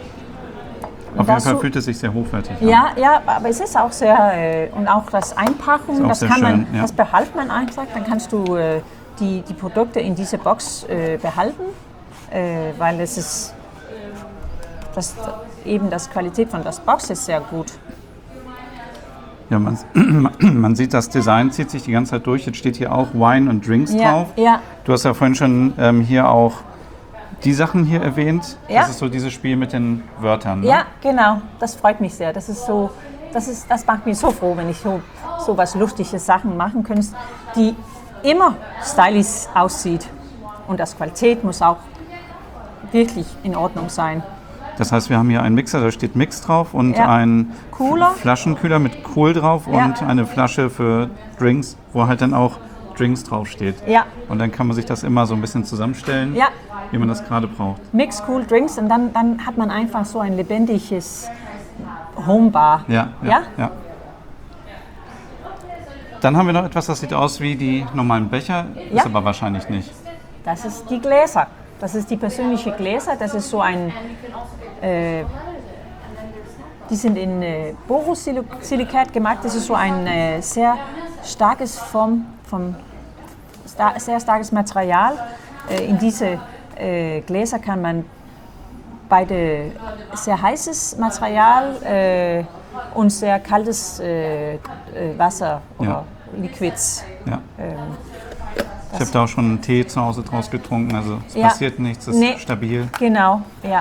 Auf jeden Fall so, fühlt es sich sehr hochwertig an. Ja, ja, aber es ist auch sehr, äh, und auch das Einpacken, auch das, kann man, schön, ja. das behält man einfach. Dann kannst du äh, die, die Produkte in diese Box äh, behalten, äh, weil es ist, das, eben das Qualität von das Box ist sehr gut. Ja, man, man sieht, das Design zieht sich die ganze Zeit durch. Jetzt steht hier auch Wine und Drinks ja, drauf. Ja. Du hast ja vorhin schon ähm, hier auch die Sachen hier erwähnt. Ja. Das ist so dieses Spiel mit den Wörtern. Ne? Ja, genau. Das freut mich sehr. Das ist so, das ist, das macht mich so froh, wenn ich so, so was lustige Sachen machen kann, die immer stylisch aussieht. Und das Qualität muss auch wirklich in Ordnung sein. Das heißt, wir haben hier einen Mixer, da steht Mix drauf und ja. einen Cooler. Flaschenkühler mit Cool drauf ja. und eine Flasche für Drinks, wo halt dann auch Drinks draufsteht. Ja. Und dann kann man sich das immer so ein bisschen zusammenstellen, ja. wie man das gerade braucht. Mix, Cool, Drinks und dann, dann hat man einfach so ein lebendiges Homebar. Ja, ja, ja? ja. Dann haben wir noch etwas, das sieht aus wie die normalen Becher, ja. ist aber wahrscheinlich nicht. Das ist die Gläser. Das ist die persönliche Gläser. Das ist so ein, äh, die sind in äh, Borosilikat gemacht. Das ist so ein äh, sehr starkes Form, vom, star, sehr starkes Material. Äh, in diese äh, Gläser kann man beide sehr heißes Material äh, und sehr kaltes äh, äh, Wasser oder ja. Liquids. Ja. Ähm, Ich habe da auch schon einen Tee zu Hause draus getrunken, also es ja. passiert nichts, es ist nee, stabil. Genau, ja.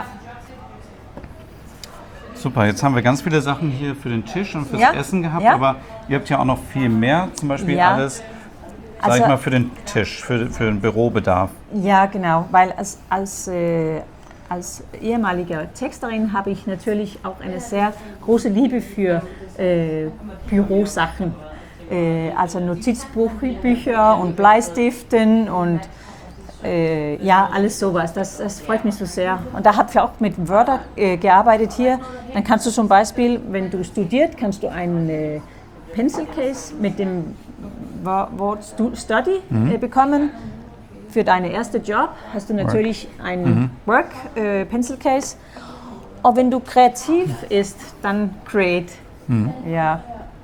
Super, jetzt haben wir ganz viele Sachen hier für den Tisch und fürs ja. Essen gehabt, ja. aber ihr habt ja auch noch viel mehr, zum Beispiel ja. alles, sag also, ich mal, für den Tisch, für, für den Bürobedarf. Ja, genau, weil als, als, äh, als ehemalige Texterin habe ich natürlich auch eine sehr große Liebe für äh, Bürosachen. Äh, also Notizbücher und Bleistiften und äh, ja, alles sowas. Das, das freut mich so sehr. Und da habe ich auch mit Wörter äh, gearbeitet hier. Dann kannst du zum Beispiel, wenn du studiert, kannst du einen äh, Pencil Case mit dem Wort Study mhm. äh, bekommen. Für deinen ersten Job hast du natürlich Work. einen mhm. Work äh, Pencil Case. Und wenn du kreativ bist, dann Create. Mhm. Ja.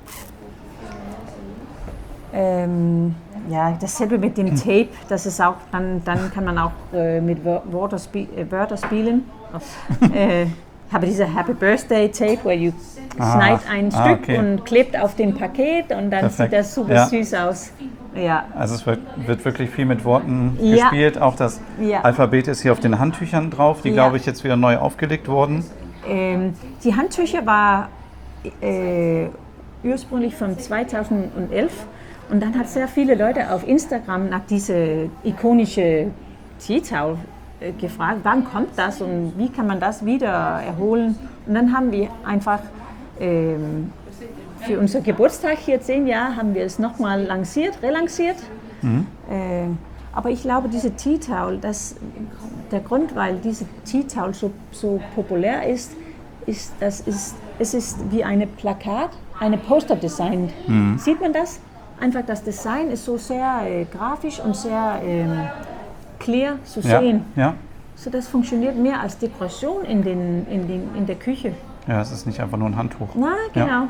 Ähm, ja, dasselbe mit dem Tape, das ist auch, dann, dann kann man auch äh, mit Wörter, spie- äh, Wörter spielen. äh, ich habe diese Happy Birthday Tape, wo du ah, schneid ein ah, Stück okay. und klebt auf dem Paket und dann Perfekt. Sieht das super ja. süß aus. Ja. Also es wird, wird wirklich viel mit Worten ja. gespielt. Auch das ja. Alphabet ist hier auf den Handtüchern drauf, die ja. glaube ich jetzt wieder neu aufgelegt wurden. Ähm, die Handtücher war äh, ursprünglich von zweitausendelf und dann hat sehr viele Leute auf Instagram nach diese ikonische Tea Towel äh, gefragt, wann kommt das und wie kann man das wieder erholen. Und dann haben wir einfach ähm, für unser Geburtstag hier, zehn Jahre, haben wir es nochmal lanciert, relanciert. Mhm. Äh, aber ich glaube, diese Tea Towel, das, der Grund, weil diese Tea Towel so, so populär ist, ist, das ist, es ist wie eine Plakat, eine Poster-Design. Mhm. Sieht man das? Einfach das Design ist so sehr äh, grafisch und sehr ähm, clear zu ja, sehen. Ja. So, das funktioniert mehr als Dekoration in, den, in, den, in der Küche. Ja, es ist nicht einfach nur ein Handtuch. Na, genau. Ja.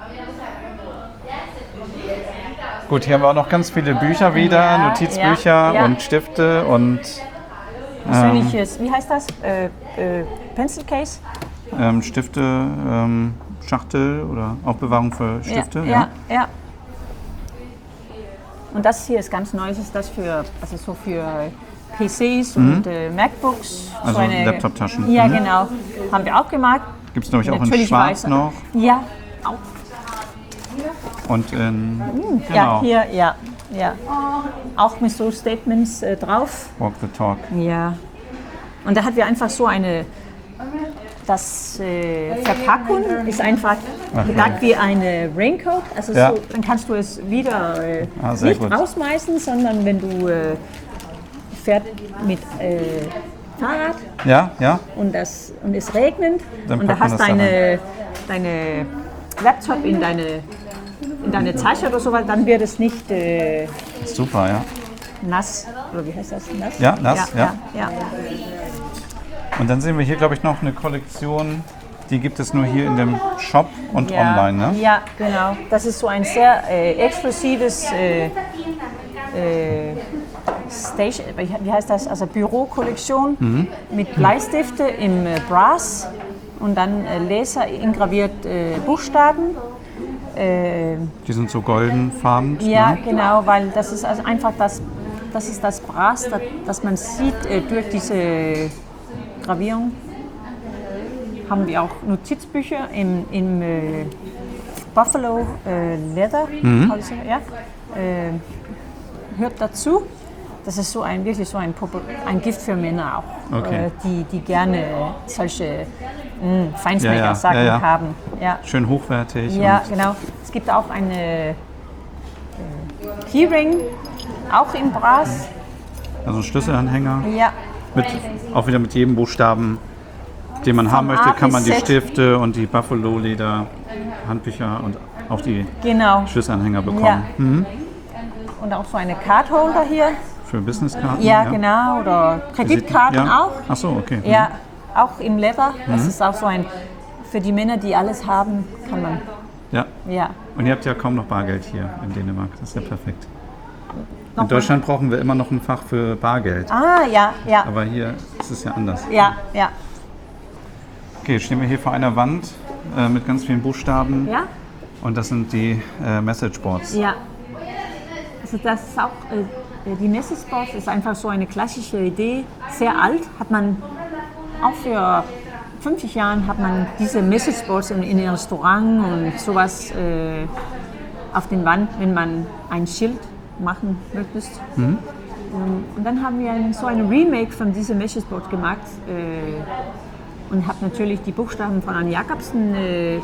Gut, hier haben wir auch noch ganz viele Bücher wieder, ja, Notizbücher ja, ja. und Stifte und persönliches, ähm, wie heißt das? Äh, äh, Pencil Case? Ähm, Stifte, ähm, Schachtel oder Aufbewahrung für Stifte. Ja, ja. ja, ja. Und das hier ist ganz neu, ist das für, also so für P Cs mhm. und äh, MacBooks. Also so eine, Laptop-Taschen. Ja, mhm. genau. Haben wir auch gemacht. Gibt es, glaube ich, auch in Schwarz noch. Ja, auch. Und in, mhm. genau. Ja, hier, ja, ja. Auch mit so Statements äh, drauf. Walk the talk. Ja. Und da hatten wir einfach so eine, das äh, Verpackung ist einfach gedacht wie eine Raincoat. Also ja. so, dann kannst du es wieder äh, ah, nicht gut. rausschmeißen, sondern wenn du äh, fährt mit äh, Fahrrad ja, ja. Und, das, und es regnet dann und da hast deine, deine Laptop in deine, in deine Tasche oder so, dann wird es nicht äh, super, ja. nass. Oder wie heißt das? Nass? Ja, nass, ja. ja, ja. ja. Und dann sehen wir hier, glaube ich, noch eine Kollektion, die gibt es nur hier in dem Shop und ja, online, ne? Ja, genau. Das ist so ein sehr äh, exklusives äh, äh, Station, wie heißt das? Also Bürokollektion mhm. mit Bleistifte im äh, Brass und dann äh, Laser ingraviert äh, Buchstaben. Äh, die sind so goldenfarben. Ja, ne? genau, weil das ist also einfach das, das ist das Brass, das, das man sieht äh, durch diese Gravierung. Haben wir auch Notizbücher im, im äh, Buffalo äh, Leather, mhm. also, ja, äh, hört dazu. Das ist so ein wirklich so ein, ein Gift für Männer auch, okay. äh, die, die gerne solche mh, Feinschmecker-Sachen ja, ja, ja, ja. haben. Ja. Schön hochwertig. Ja, genau. Es gibt auch eine äh, Keyring, auch im Brass. Also ein Schlüsselanhänger. Ja. Mit, auch wieder mit jedem Buchstaben, den man Vom haben möchte, kann man die Stifte und die Buffalo-Leder, Handbücher und auch die genau. Schlüsselanhänger bekommen. Ja. Mhm. Und auch so eine Cardholder hier. Für Businesskarten? Ja, ja, genau. Oder Kreditkarten ja. auch. Ach so, okay. Mhm. Ja, auch im Leather. Das mhm. ist auch so ein, für die Männer, die alles haben, kann man. Ja. ja. Und ihr habt ja kaum noch Bargeld hier in Dänemark. Das ist ja perfekt. Noch in Deutschland brauchen wir immer noch ein Fach für Bargeld. Ah, ja, ja. Aber hier ist es ja anders. Ja, ja. Okay, stehen wir hier vor einer Wand äh, mit ganz vielen Buchstaben. Ja. Und das sind die äh, Messageboards. Ja. Also das ist auch, äh, die Messageboards ist einfach so eine klassische Idee. Sehr alt, hat man auch für fünfzig Jahren hat man diese Messageboards in, in einem Restaurant und sowas äh, auf den Wand, wenn man ein Schild machen möchtest. Mhm. Und dann haben wir ein, so ein Remake von diesem Messageboard gemacht äh, und habe natürlich die Buchstaben von Anne Jacobsen. Äh,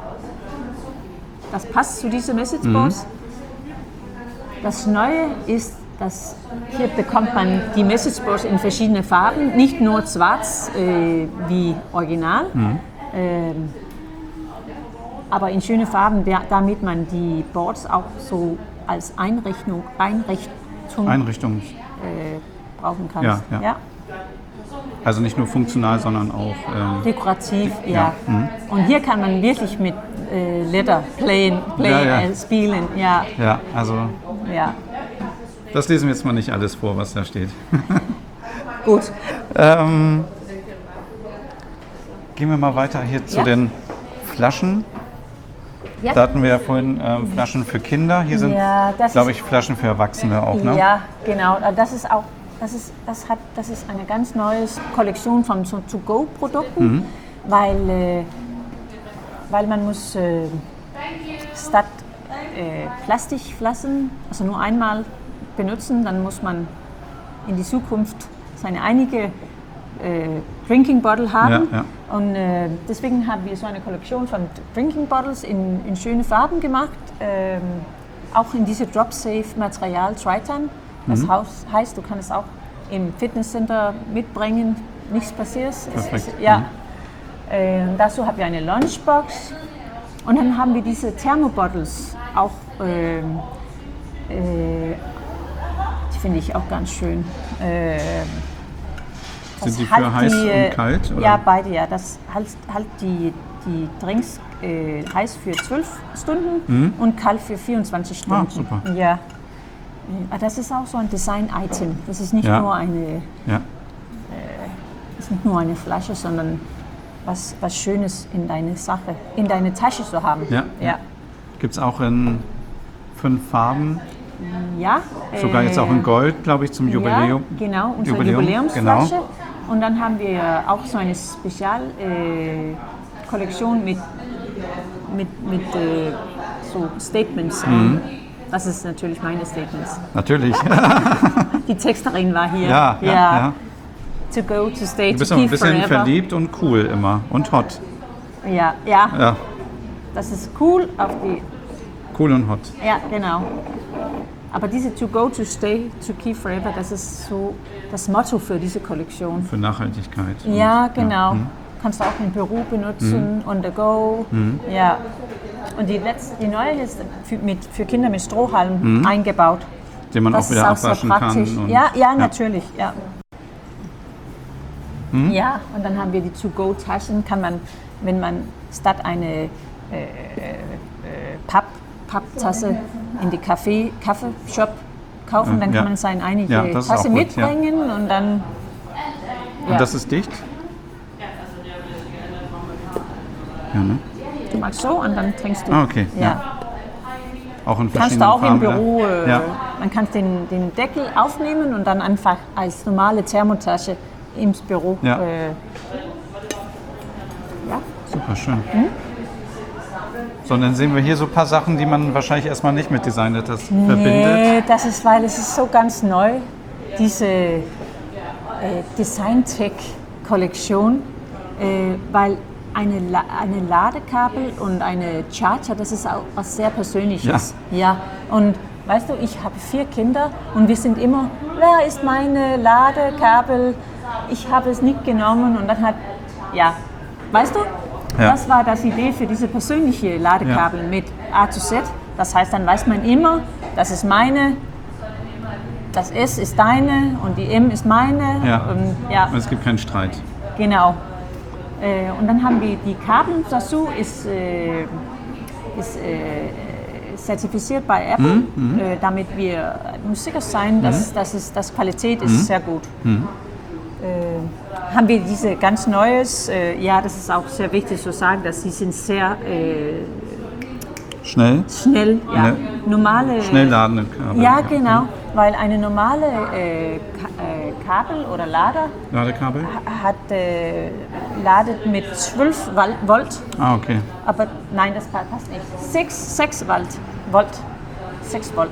das passt zu diesen Messageboards. Mhm. Das Neue ist, dass hier bekommt man die Messageboards in verschiedene Farben, nicht nur schwarz äh, wie original, mhm. ähm, aber in schöne Farben, damit man die Boards auch so als Einrichtung, Einrichtung, Einrichtung. Äh, brauchen kann. Ja, ja. Ja. Also nicht nur funktional, sondern auch ähm, dekorativ, ja. ja. Mhm. Und hier kann man wirklich mit äh, Leather playen, playen ja, ja. Äh, spielen. Ja. ja, also ja. Das lesen wir jetzt mal nicht alles vor, was da steht. Gut. ähm, gehen wir mal weiter hier zu ja. den Flaschen. Ja. Da hatten wir ja vorhin ähm, Flaschen für Kinder. Hier sind, ja, glaube ich, Flaschen für Erwachsene auch, ne? Ja, genau. Das ist auch, das ist, das hat, das ist eine ganz neue Kollektion von To-Go-Produkten, mhm. weil, äh, weil man muss äh, statt äh, Plastikflaschen, also nur einmal benutzen, dann muss man in die Zukunft seine einige äh, Drinking Bottle haben. Ja, ja. Und äh, deswegen haben wir so eine Kollektion von Drinking Bottles in, in schöne Farben gemacht. Ähm, auch in diese Drop-Safe-Material Tritan. Das mhm. Haus heißt, du kannst es auch im Fitnesscenter mitbringen, nichts passiert. Es, es, ja. Mhm. Äh, dazu haben wir eine Lunchbox und dann haben wir diese Thermobottles auch, äh, äh, die finde ich auch ganz schön. Äh, Sind die für heiß die, und kalt? Oder? Ja, beide, ja. Das halt, halt die, die Drinks äh, heiß für zwölf Stunden mhm. und kalt für vierundzwanzig Stunden. Ah, super. Ja. Das ist auch so ein Design-Item. Das ist nicht, ja. nur eine, ja. äh, ist nicht nur eine Flasche, sondern was, was Schönes in deine Sache, in deine Tasche zu haben. Ja. ja. Gibt es auch in fünf Farben? Ja. Sogar äh, jetzt auch in Gold, glaube ich, zum Jubiläum. Ja, genau, unsere Jubiläum, Jubiläumsflasche. Genau. Und dann haben wir auch so eine Spezialkollektion äh, mit, mit, mit äh, so Statements. Mhm. Das ist natürlich meine Statements. Natürlich. Die Texterin war hier. Ja, ja, ja. ja. To go, to stay, du bist to auch ein keep bisschen forever. Verliebt und cool immer und hot. Ja, ja, ja. Das ist cool auf die... Cool und hot. Ja, genau. Aber diese To go, to stay, to keep forever, das ist so das Motto für diese Kollektion. Für Nachhaltigkeit. Ja, genau. Ja. Kannst du auch im Büro benutzen, mhm. on the go. Mhm. Ja. Und die, letzte, die neue ist für, mit, für Kinder mit Strohhalm mhm. eingebaut. Den man das auch wieder auch abwaschen kann. Und ja, ja, ja, natürlich. Ja. Mhm. Ja, und dann haben wir die To-Go-Taschen. Kann man, wenn man statt eine äh, äh, Papp, Papptasse in die Kaffee, Kaffeeshop kaufen, dann ja. kann man seine einige ja, Tasse mitbringen gut, ja. und dann. Ja. Und das ist dicht? Ja, ne? Du machst so und dann trinkst du. Ah, okay. Ja. ja. Auch in kannst du auch Farben, im Büro, äh, ja. man kann den, den Deckel aufnehmen und dann einfach als normale Thermotasche ins Büro. Ja. Äh, ja. Super schön. Hm? So, und dann sehen wir hier so ein paar Sachen, die man wahrscheinlich erstmal nicht mit Design Letters nee, verbindet. Das ist, weil es ist so ganz neu, diese äh, Design-Tech-Kollektion, äh, weil eine, La- eine Ladekabel und eine Charger, das ist auch was sehr Persönliches. Ja. ja. Und weißt du, ich habe vier Kinder und wir sind immer, wer ist meine Ladekabel? Ich habe es nicht genommen und dann hat, ja, weißt du? Ja. Das war das Idee für diese persönliche Ladekabel ja. mit A zu Z. Das heißt, dann weiß man immer, das ist meine, das S ist deine und die M ist meine. Ja. Und, ja. und es gibt keinen Streit. Genau. Äh, und dann haben wir die Kabel dazu, ist, äh, ist äh, zertifiziert bei Apple, mhm, mhm. äh, damit wir sicher sein, dass, mhm. dass es, das Qualität ist mhm. sehr gut. Mhm. Äh, haben wir diese ganz Neues, äh, ja, das ist auch sehr wichtig zu sagen, dass sie sind sehr äh, schnell, schnell, ja, ne, normale, schnell ladende Kabel. Ja, genau, mhm. weil eine normale äh, Ka- äh, Kabel oder Lader Ladekabel hat äh, ladet mit zwölf Volt. Ah, okay. Aber nein, das passt nicht. sechs Volt. Volt. sechs Volt.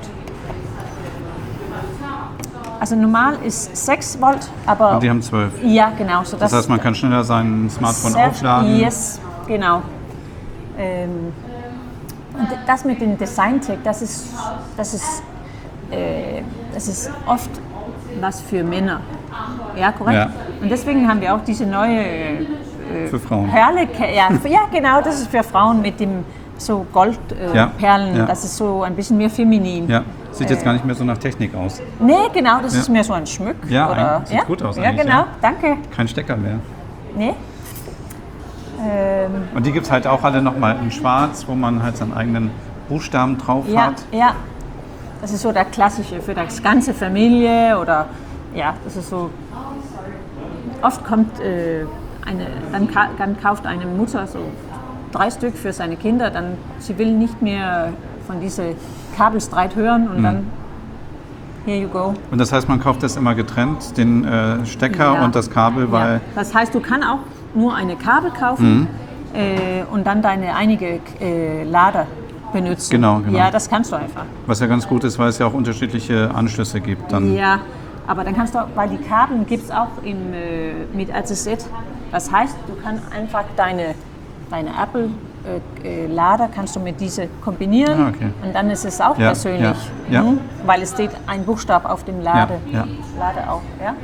Also normal ist sechs Volt, aber... Und die haben zwölf. Ja, genau. So das, das heißt, man kann schneller sein Smartphone sehr, aufladen. Yes, genau. Ähm, und das mit dem Design-Tech, das ist, das, ist, äh, das ist oft was für Männer. Ja, korrekt? Ja. Und deswegen haben wir auch diese neue... Äh, für Frauen. Perle, ja, ja, genau, das ist für Frauen mit dem so Goldperlen. Äh, ja, ja. Das ist so ein bisschen mehr feminin. Ja, sieht jetzt gar nicht mehr so nach Technik aus. Nee, genau, das ja. ist mehr so ein Schmuck. Ja, oder, sieht ja? gut aus Ja, eigentlich. genau, ja. danke. Kein Stecker mehr. Nee. Ähm, Und die gibt es halt auch alle nochmal in schwarz, wo man halt seinen eigenen Buchstaben drauf ja, hat. Ja, das ist so der klassische für das ganze Familie oder ja, das ist so. Oft kommt äh, eine, dann, ka- dann kauft eine Mutter so drei Stück für seine Kinder, dann sie will nicht mehr von diesem Kabelstreit hören und mhm. dann here you go. Und das heißt, man kauft das immer getrennt, den äh, Stecker ja. und das Kabel, weil... Ja. Das heißt, du kannst auch nur eine Kabel kaufen, mhm. äh, und dann deine einige äh, Lader benutzen. Genau, genau. Ja, das kannst du einfach. Was ja ganz gut ist, weil es ja auch unterschiedliche Anschlüsse gibt. Dann. Ja, aber dann kannst du, weil die Kabel gibt es auch im, äh, mit A Z Z. Das heißt, du kannst einfach deine, deine Apple-Lader äh, kannst du mit diese kombinieren ah, okay. und dann ist es auch ja, persönlich, ja, ja. Mhm, weil es steht ein Buchstabe auf dem Lade, ja, ja. Lade auch. Ja?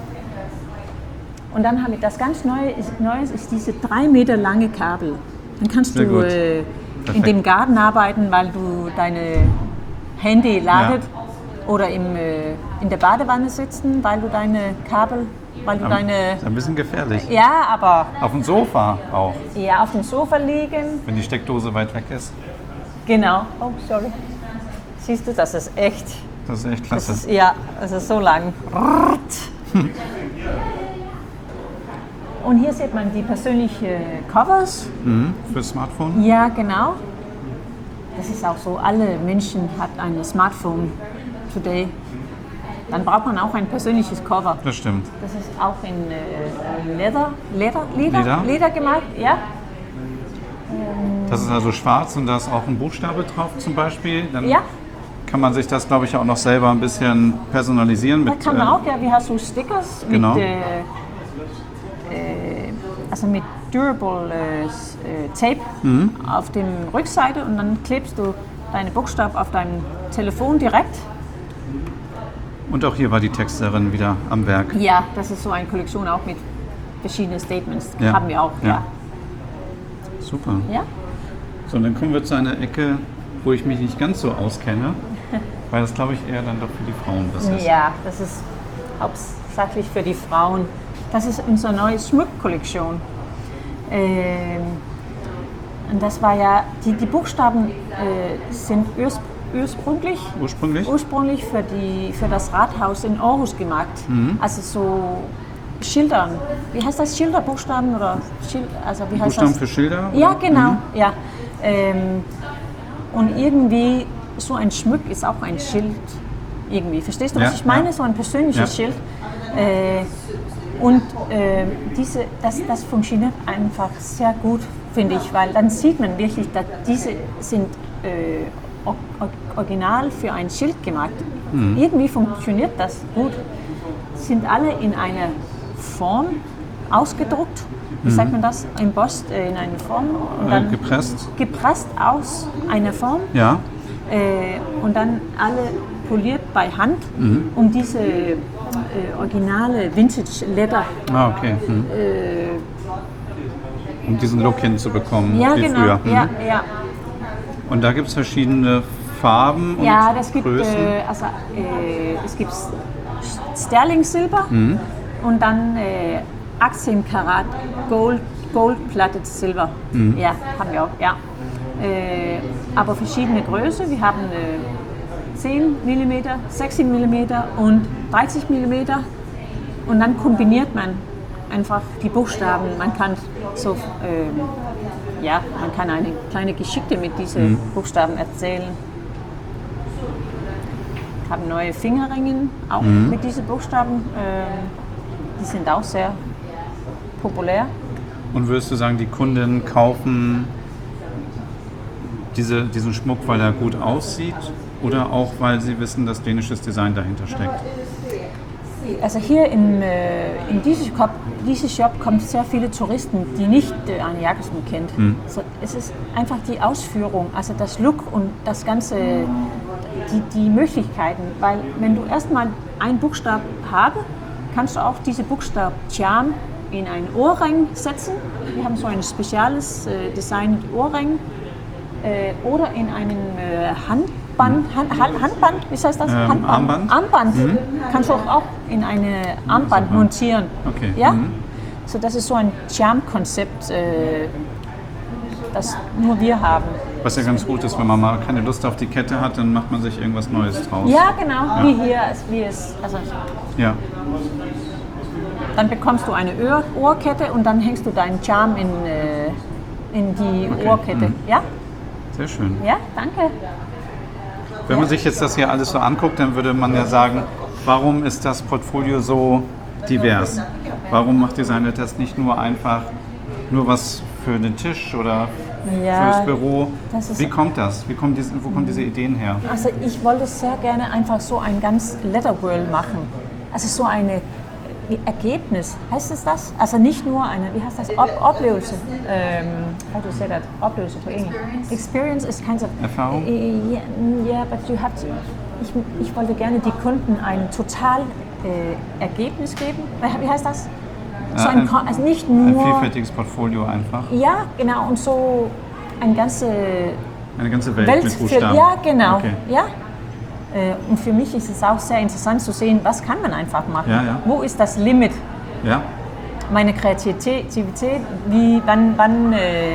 Und dann habe ich das ganz Neue ist, Neues ist diese drei Meter lange Kabel. Dann kannst Sehr du äh, in dem Garten arbeiten, weil du deine Handy ladet ja. oder im, äh, in der Badewanne sitzen, weil du deine Kabel, weil du aber deine... Ist ein bisschen gefährlich. Ja, aber... Auf dem Sofa auch. Ja, auf dem Sofa liegen. Wenn die Steckdose weit weg ist. Genau. Oh, sorry. Siehst du, das ist echt... Das ist echt klasse. Das ist, ja, das ist so lang. Und hier sieht man die persönlichen Covers. Mhm, für Smartphone? Ja, genau. Das ist auch so, alle Menschen haben ein Smartphone today. Dann braucht man auch ein persönliches Cover. Das stimmt. Das ist auch in äh, Leder, Leder, Leder, Leder? Leder gemalt, ja. Das ist also schwarz und da ist auch ein Buchstabe drauf zum Beispiel. Dann ja. kann man sich das, glaube ich, auch noch selber ein bisschen personalisieren. Da mit, kann man äh, auch, ja, wie hast du Stickers genau. mit, äh, äh, also mit Durable äh, Tape mhm. auf der Rückseite und dann klebst du deine Buchstaben auf deinem Telefon direkt. Und auch hier war die Texterin wieder am Werk. Ja, das ist so eine Kollektion auch mit verschiedenen Statements. Ja. Haben wir auch, ja. ja. Super. Ja? So, und dann kommen wir zu einer Ecke, wo ich mich nicht ganz so auskenne, weil das, glaube ich, eher dann doch für die Frauen was ist. Ja, das ist hauptsächlich für die Frauen. Das ist unsere neue Schmuckkollektion. Ähm, und das war ja, die, die Buchstaben äh, sind urs, ursprünglich, Ursprünglich? ursprünglich für, die, für das Rathaus in Aarhus gemacht. Mhm. Also so Schildern. Wie heißt das? Schilderbuchstaben? Oder Schild, also wie heißt Buchstaben das? für Schilder? Ja, genau. Mhm. Ja. Ähm, und irgendwie so ein Schmuck ist auch ein Schild. Irgendwie. Verstehst du, was ja, ich meine? Ja. So ein persönliches ja. Schild. Äh, und äh, diese, das, das funktioniert einfach sehr gut, finde ich, weil dann sieht man wirklich, dass diese sind äh, or, or, original für ein Schild gemacht. Mhm. Irgendwie funktioniert das gut. Sind alle in einer Form ausgedruckt. Wie mhm. sagt man das? Embossed äh, in eine Form. Und äh, dann gepresst. Gepresst aus einer Form. Ja. Äh, und dann alle poliert bei Hand, mhm. um diese äh, originale Vintage Leather. Ah, okay. Mhm. Äh, um diesen Look hinzubekommen, ja, wie genau. früher. Mhm. Ja, ja. Und da gibt es verschiedene Farben und ja, das gibt, Größen? Äh, also, äh, es gibt Sterling Silber mhm. und dann äh, achtzehn Karat Gold, Gold-Plated Silber. Mhm. Ja, haben wir auch, ja. Äh, aber verschiedene Größe. Wir haben äh, zehn Millimeter, sechzehn Millimeter und dreißig Millimeter. Und dann kombiniert man einfach die Buchstaben. Man kann so, äh, ja, man kann eine kleine Geschichte mit diesen mhm. Buchstaben erzählen. Wir haben neue Fingerringe auch mhm. mit diesen Buchstaben. Äh, die sind auch sehr populär. Und würdest du sagen, die Kunden kaufen diese, diesen Schmuck, weil er gut aussieht oder auch, weil sie wissen, dass dänisches Design dahinter steckt? Also hier in, in diesem Shop, diese Shop kommen sehr viele Touristen, die nicht Arne Jacobsen kennt. Hm. Also es ist einfach die Ausführung, also das Look und das ganze, die, die Möglichkeiten. Weil wenn du erstmal einen Buchstaben hast, kannst du auch diese Buchstaben Charm in einen Ohrring setzen. Wir haben so ein spezielles äh, designet Ohrring äh, oder in einen äh, Handband, Hand, Hand, Handband, wie heißt das? Ähm, Handband. Armband. Armband Mhm. kannst du auch in eine Armband Super. montieren. Okay. Ja? Mhm. So, das ist so ein Charm-Konzept, äh, das nur wir haben. Was ja ganz gut ist, wenn man mal keine Lust auf die Kette hat, dann macht man sich irgendwas Neues draus. Ja, genau, ja. wie hier, wie es, also ja. Dann bekommst du eine Ohr Ohrkette und dann hängst du deinen Charm in, äh, in die okay. Ohrkette. Mhm. Ja? Sehr schön. Ja, danke. Wenn man sich jetzt das hier alles so anguckt, dann würde man ja sagen, warum ist das Portfolio so divers? Warum macht Designet das nicht nur einfach nur was für den Tisch oder Ja, fürs Büro. das ist- Wie kommt das? Wie kommen diese, wo kommen diese Ideen her? Also ich wollte sehr gerne einfach so ein ganz Letterwhirl machen. Also so eine wie Ergebnis, heißt es das? Also nicht nur eine, wie heißt das, Ob Oplevelse, ähm, how do you say that, Oplevelse på Englisch. Experience is kind of... Erfahrung? Yeah, yeah, but you have to... Ich, ich wollte gerne die Kunden ein total äh, Ergebnis geben. Wie heißt das? So Ja, ein, ein- Ko- also nicht Ein nur... vielfältiges Portfolio einfach. Ja, genau, und so ein ganze Eine ganze Welt, Welt mit für, Buchstaben. ja, genau. Okay. Ja. Äh, Und für mich ist es auch sehr interessant zu sehen, was kann man einfach machen. Ja, ja. Wo ist das Limit? Ja? Meine Kreativität, wie, wann, wann äh,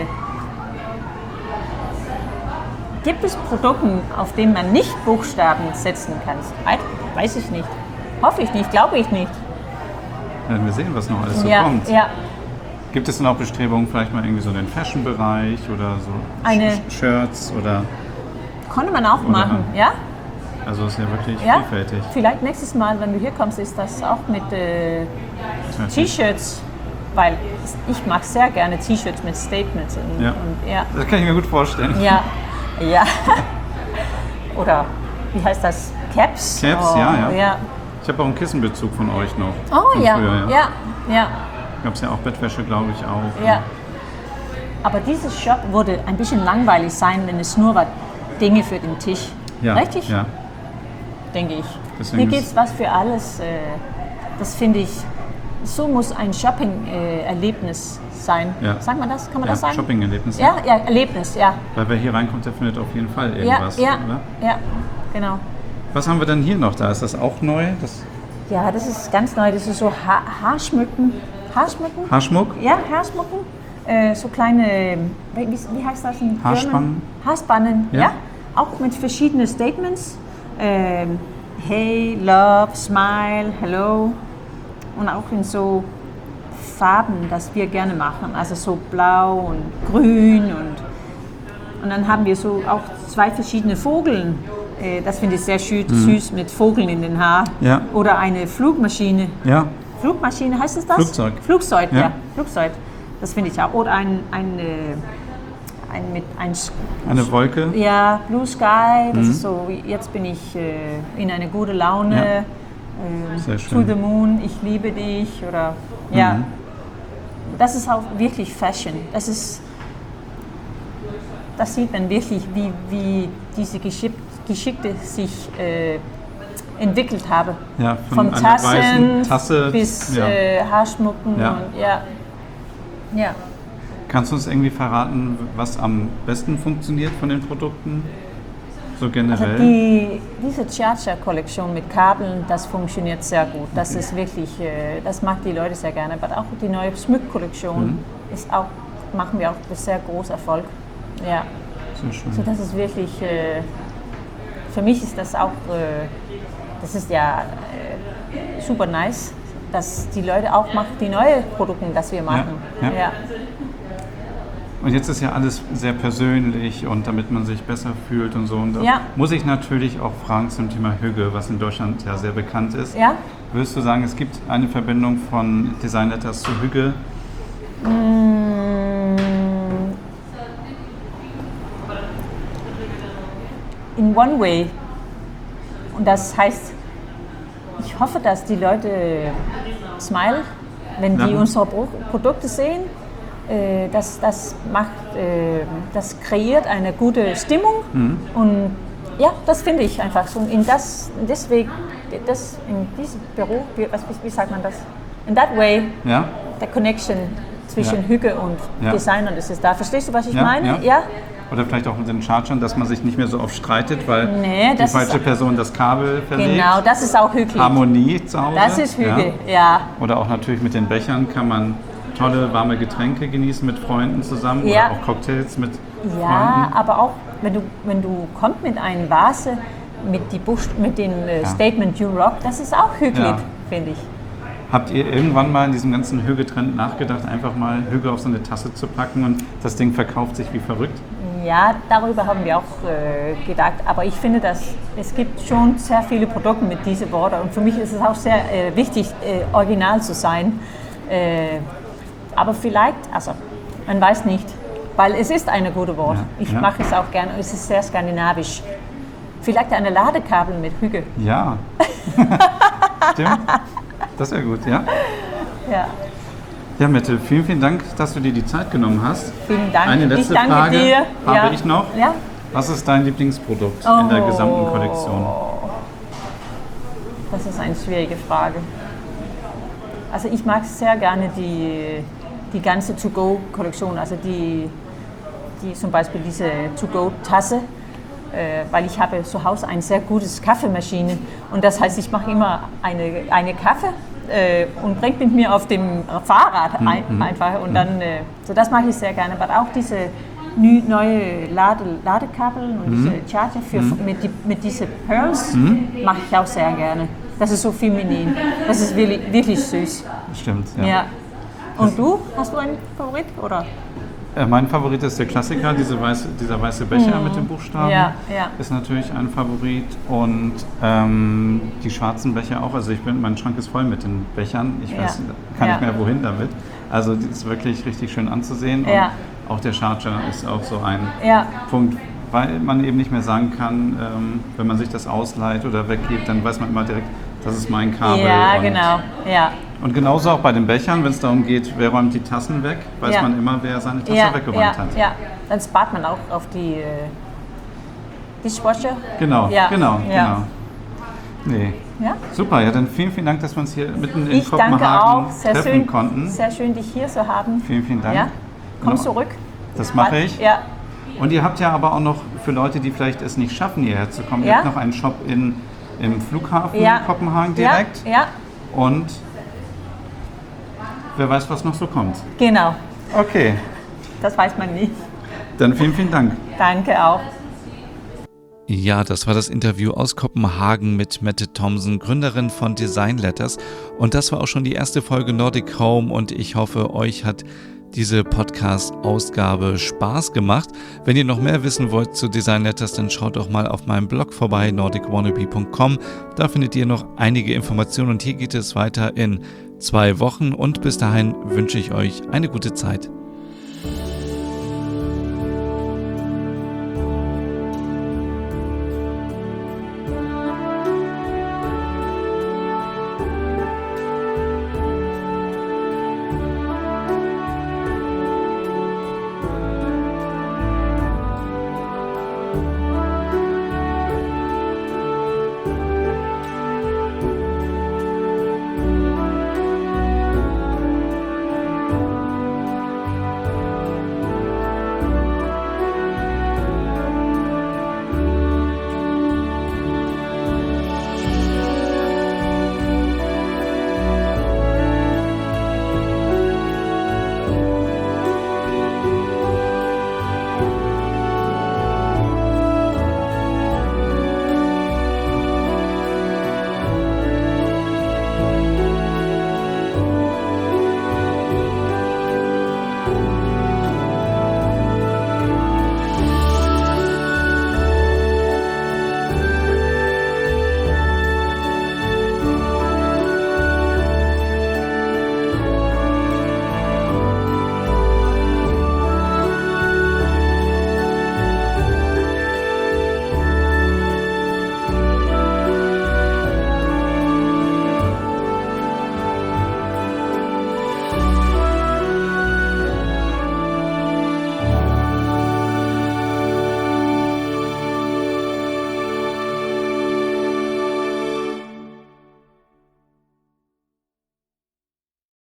gibt es Produkte, auf denen man nicht Buchstaben setzen kann? Wei- Weiß ich nicht. Hoffe ich nicht, glaube ich nicht. Werden wir sehen, was noch alles so Ja, kommt. ja. Gibt es denn auch Bestrebungen, vielleicht mal irgendwie so in den Fashion-Bereich oder so Eine- Sh- Shirts oder, Konnte man auch machen, ja? also ist ja wirklich Ja. vielfältig. Vielleicht nächstes Mal, wenn du hier kommst, ist das auch mit äh, Das wäre natürlich- T-Shirts, weil ich mag sehr gerne T-Shirts mit Statements. Und, Ja. Und, ja. Das kann ich mir gut vorstellen. Ja, ja. Oder wie heißt das? Caps? Caps, oh, ja, ja. ja. Ich habe auch einen Kissenbezug von euch noch. Oh von ja, früher, ja, ja, Gab es ja auch Bettwäsche, glaube ich, auch. ja. Aber dieses Shop würde ein bisschen langweilig sein, wenn es nur war Dinge für den Tisch. Ja, Richtig? Ja. Denke ich. Deswegen Hier gibt ist- es was für alles. äh, Das finde ich, so muss ein Shopping-Erlebnis sein. Ja. Sagt man das? Kann man Ja, das sagen? Shopping-Erlebnisse. Ja, ja, Erlebnis, ja. Weil wer hier reinkommt, der findet auf jeden Fall Ja, irgendwas. ja, Oder? ja, genau. Was haben wir denn hier noch da? Ist das auch neu? Das Ja, das ist ganz neu. Das ist so ha Haarschmücken. Haarschmücken? Haarschmuck? Ja, Haarschmucken. Äh, so kleine, wie, wie heißt das in Haarspannen? German? Haarspannen, Ja. ja. Auch mit verschiedenen Statements. Ähm, hey, love, smile, hello. Und auch in so Farben, das wir gerne machen. Also so blau und grün. Und, und dann haben wir so auch zwei verschiedene Vogeln. Äh, das finde ich sehr schü süß mit Vogeln in den Haaren. Ja. Oder eine Flugmaschine. Ja. Flugmaschine, heißt es das? Flugzeug. Flugzeug, Ja. ja. Flugzeug. Das finde ich auch. Oder ein, ein, äh, ein mit ein Sch- Eine Wolke? ja, Blue Sky. Das Mhm. ist so, wie- jetzt bin ich äh, in eine gute Laune. Ja. Äh, Sehr to schön. the moon, ich liebe dich. Oder ja. Mhm. Das ist auch wirklich Fashion. Das ist, das sieht man wirklich, wie, wie diese Geschick Geschickte sich äh, entwickelt haben. Ja, von Vom einer Tassen weißen Tasse, bis ja. äh, Haarschmucken Ja. und ja. Ja. Kannst du uns irgendwie verraten, was am besten funktioniert von den Produkten? So Also generell? die, diese Cha-Cha-Kollektion mit Kabeln, das funktioniert sehr gut. Das Okay. ist wirklich, äh, das mag die Leute sehr gerne. Aber auch die neue Schmuck-Kollektion Mhm. ist auch, machen wir auch mit sehr großer Erfolg. Ja. Sehr schön. So, das ist wirklich, äh, für mich ist das auch, äh, das ist ja äh, super nice, dass die Leute auch machen, die neuen Produkte, das wir machen. ja. Ja. Und jetzt ist ja alles sehr persönlich und damit man sich besser fühlt und so. Und da Ja. muss ich natürlich auch fragen zum Thema Hügge, was in Deutschland ja sehr bekannt ist. Ja? Würdest du sagen, es gibt eine Verbindung von Design Letters zu Hügge? In one way. Und das heißt, ich hoffe, dass die Leute smile, wenn die Ja. unsere Pro Produkte sehen. Äh, das, das, macht, äh, das kreiert eine gute Stimmung. Mhm. Und ja, das finde ich einfach so. In das, deswegen, das, in diesem Büro, wie, was, wie sagt man das? In that way, Ja? der Connection zwischen Ja. Hügge und Ja. Design, und das ist da. Verstehst du, was ich Ja, meine? ja. Ja? Oder vielleicht auch mit den Chargern, dass man sich nicht mehr so oft streitet, weil Nee, die das falsche ist- Person das Kabel verlegt. Genau, das ist auch Hügge. Harmonie zu Hause. Das ist Hügge, Ja. ja. Oder auch natürlich mit den Bechern kann man tolle warme Getränke genießen mit Freunden zusammen Ja. oder auch Cocktails mit Ja, Freunden. aber auch wenn du, wenn du kommst mit einer Vase mit, die Buchst mit dem äh, Ja. Statement You Rock, das ist auch Hügge, Ja. finde ich. Habt ihr irgendwann mal in diesem ganzen Hügge-Trend nachgedacht, einfach mal Hügge auf so eine Tasse zu packen und das Ding verkauft sich wie verrückt? Ja, darüber haben wir auch äh, gedacht. Aber ich finde, dass es gibt schon sehr viele Produkte mit diesen Worten. Und für mich ist es auch sehr äh, wichtig, äh, original zu sein. Äh, aber vielleicht, also Man weiß nicht, weil es ist ein gutes Wort. Ja, ich ja. mache es auch gerne, es ist sehr skandinavisch. Vielleicht eine Ladekabel mit Hügge. Ja. Stimmt. Das wäre gut, ja? Ja. Ja, Mette, vielen, vielen Dank, dass du dir die Zeit genommen hast. Vielen Dank. Eine letzte ich danke Frage dir. habe Ja. ich noch. Ja? Was ist dein Lieblingsprodukt Oh. in der gesamten Kollektion? Das ist eine schwierige Frage. Also ich mag sehr gerne die, die ganze To-Go-Kollektion, also die, die zum Beispiel diese To-Go-Tasse, äh, weil ich habe zu Hause eine sehr gute Kaffeemaschine und das heißt, ich mache immer eine, eine Kaffee äh, und bringe mit mir auf dem Fahrrad ein, Mhm. einfach und dann, äh, so das mache ich sehr gerne, aber auch diese nü- neue Lade, Ladekabeln und Mhm. diese Charger für, Mhm. mit, die, mit diesen Pearls Mhm. mache ich auch sehr gerne. Das ist so feminin. Das ist wirklich, wirklich süß. Stimmt, ja. Ja. Und du? Hast du einen Favorit? Oder? Äh, mein Favorit ist der Klassiker, diese weiße, dieser weiße Becher mit den Buchstaben. Ja, ja. Ist natürlich ein Favorit. Und ähm, die schwarzen Becher auch. Also ich bin, mein Schrank ist voll mit den Bechern. Ich Ja. weiß gar Ja. nicht mehr, wohin damit. Also die ist wirklich richtig schön anzusehen. Und Ja. auch der Charger ist auch so ein Ja. Punkt, weil man eben nicht mehr sagen kann, ähm, wenn man sich das ausleiht oder weggibt, dann weiß man immer direkt, das ist mein Kabel. Ja, und, genau. Ja. Und genauso auch bei den Bechern, wenn es darum geht, wer räumt die Tassen weg, weiß Ja. man immer, wer seine Tasse Ja, weggeräumt ja, hat. ja. Dann spart man auch auf die äh, Dishwasher. Genau, Ja. genau, Ja. genau. Nee. Ja? Super, ja, dann vielen, vielen Dank, dass wir uns hier mitten in Ich danke Kopenhagen auch. Sehr treffen schön, konnten. sehr schön, dich hier zu haben. Vielen, vielen Dank. Ja? Komm Genau. zurück. Das mache ich. Ja. Und ihr habt ja aber auch noch für Leute, die vielleicht es nicht schaffen, hierher zu kommen, ihr Ja. habt noch einen Shop in, im Flughafen Ja. Kopenhagen direkt. Ja, ja, Und wer weiß, was noch so kommt. genau. Okay, Das weiß man nie. dann vielen, vielen Dank. Danke auch. Ja, das war das Interview aus Kopenhagen mit Mette Thomsen, Gründerin von Design Letters. Und das war auch schon die erste Folge Nordic Home und ich hoffe, euch hat diese Podcast-Ausgabe Spaß gemacht. Wenn ihr noch mehr wissen wollt zu Design Letters, dann schaut doch mal auf meinem Blog vorbei, nordic wannabe punkt com. Da findet ihr noch einige Informationen und hier geht es weiter in zwei Wochen und bis dahin wünsche ich euch eine gute Zeit.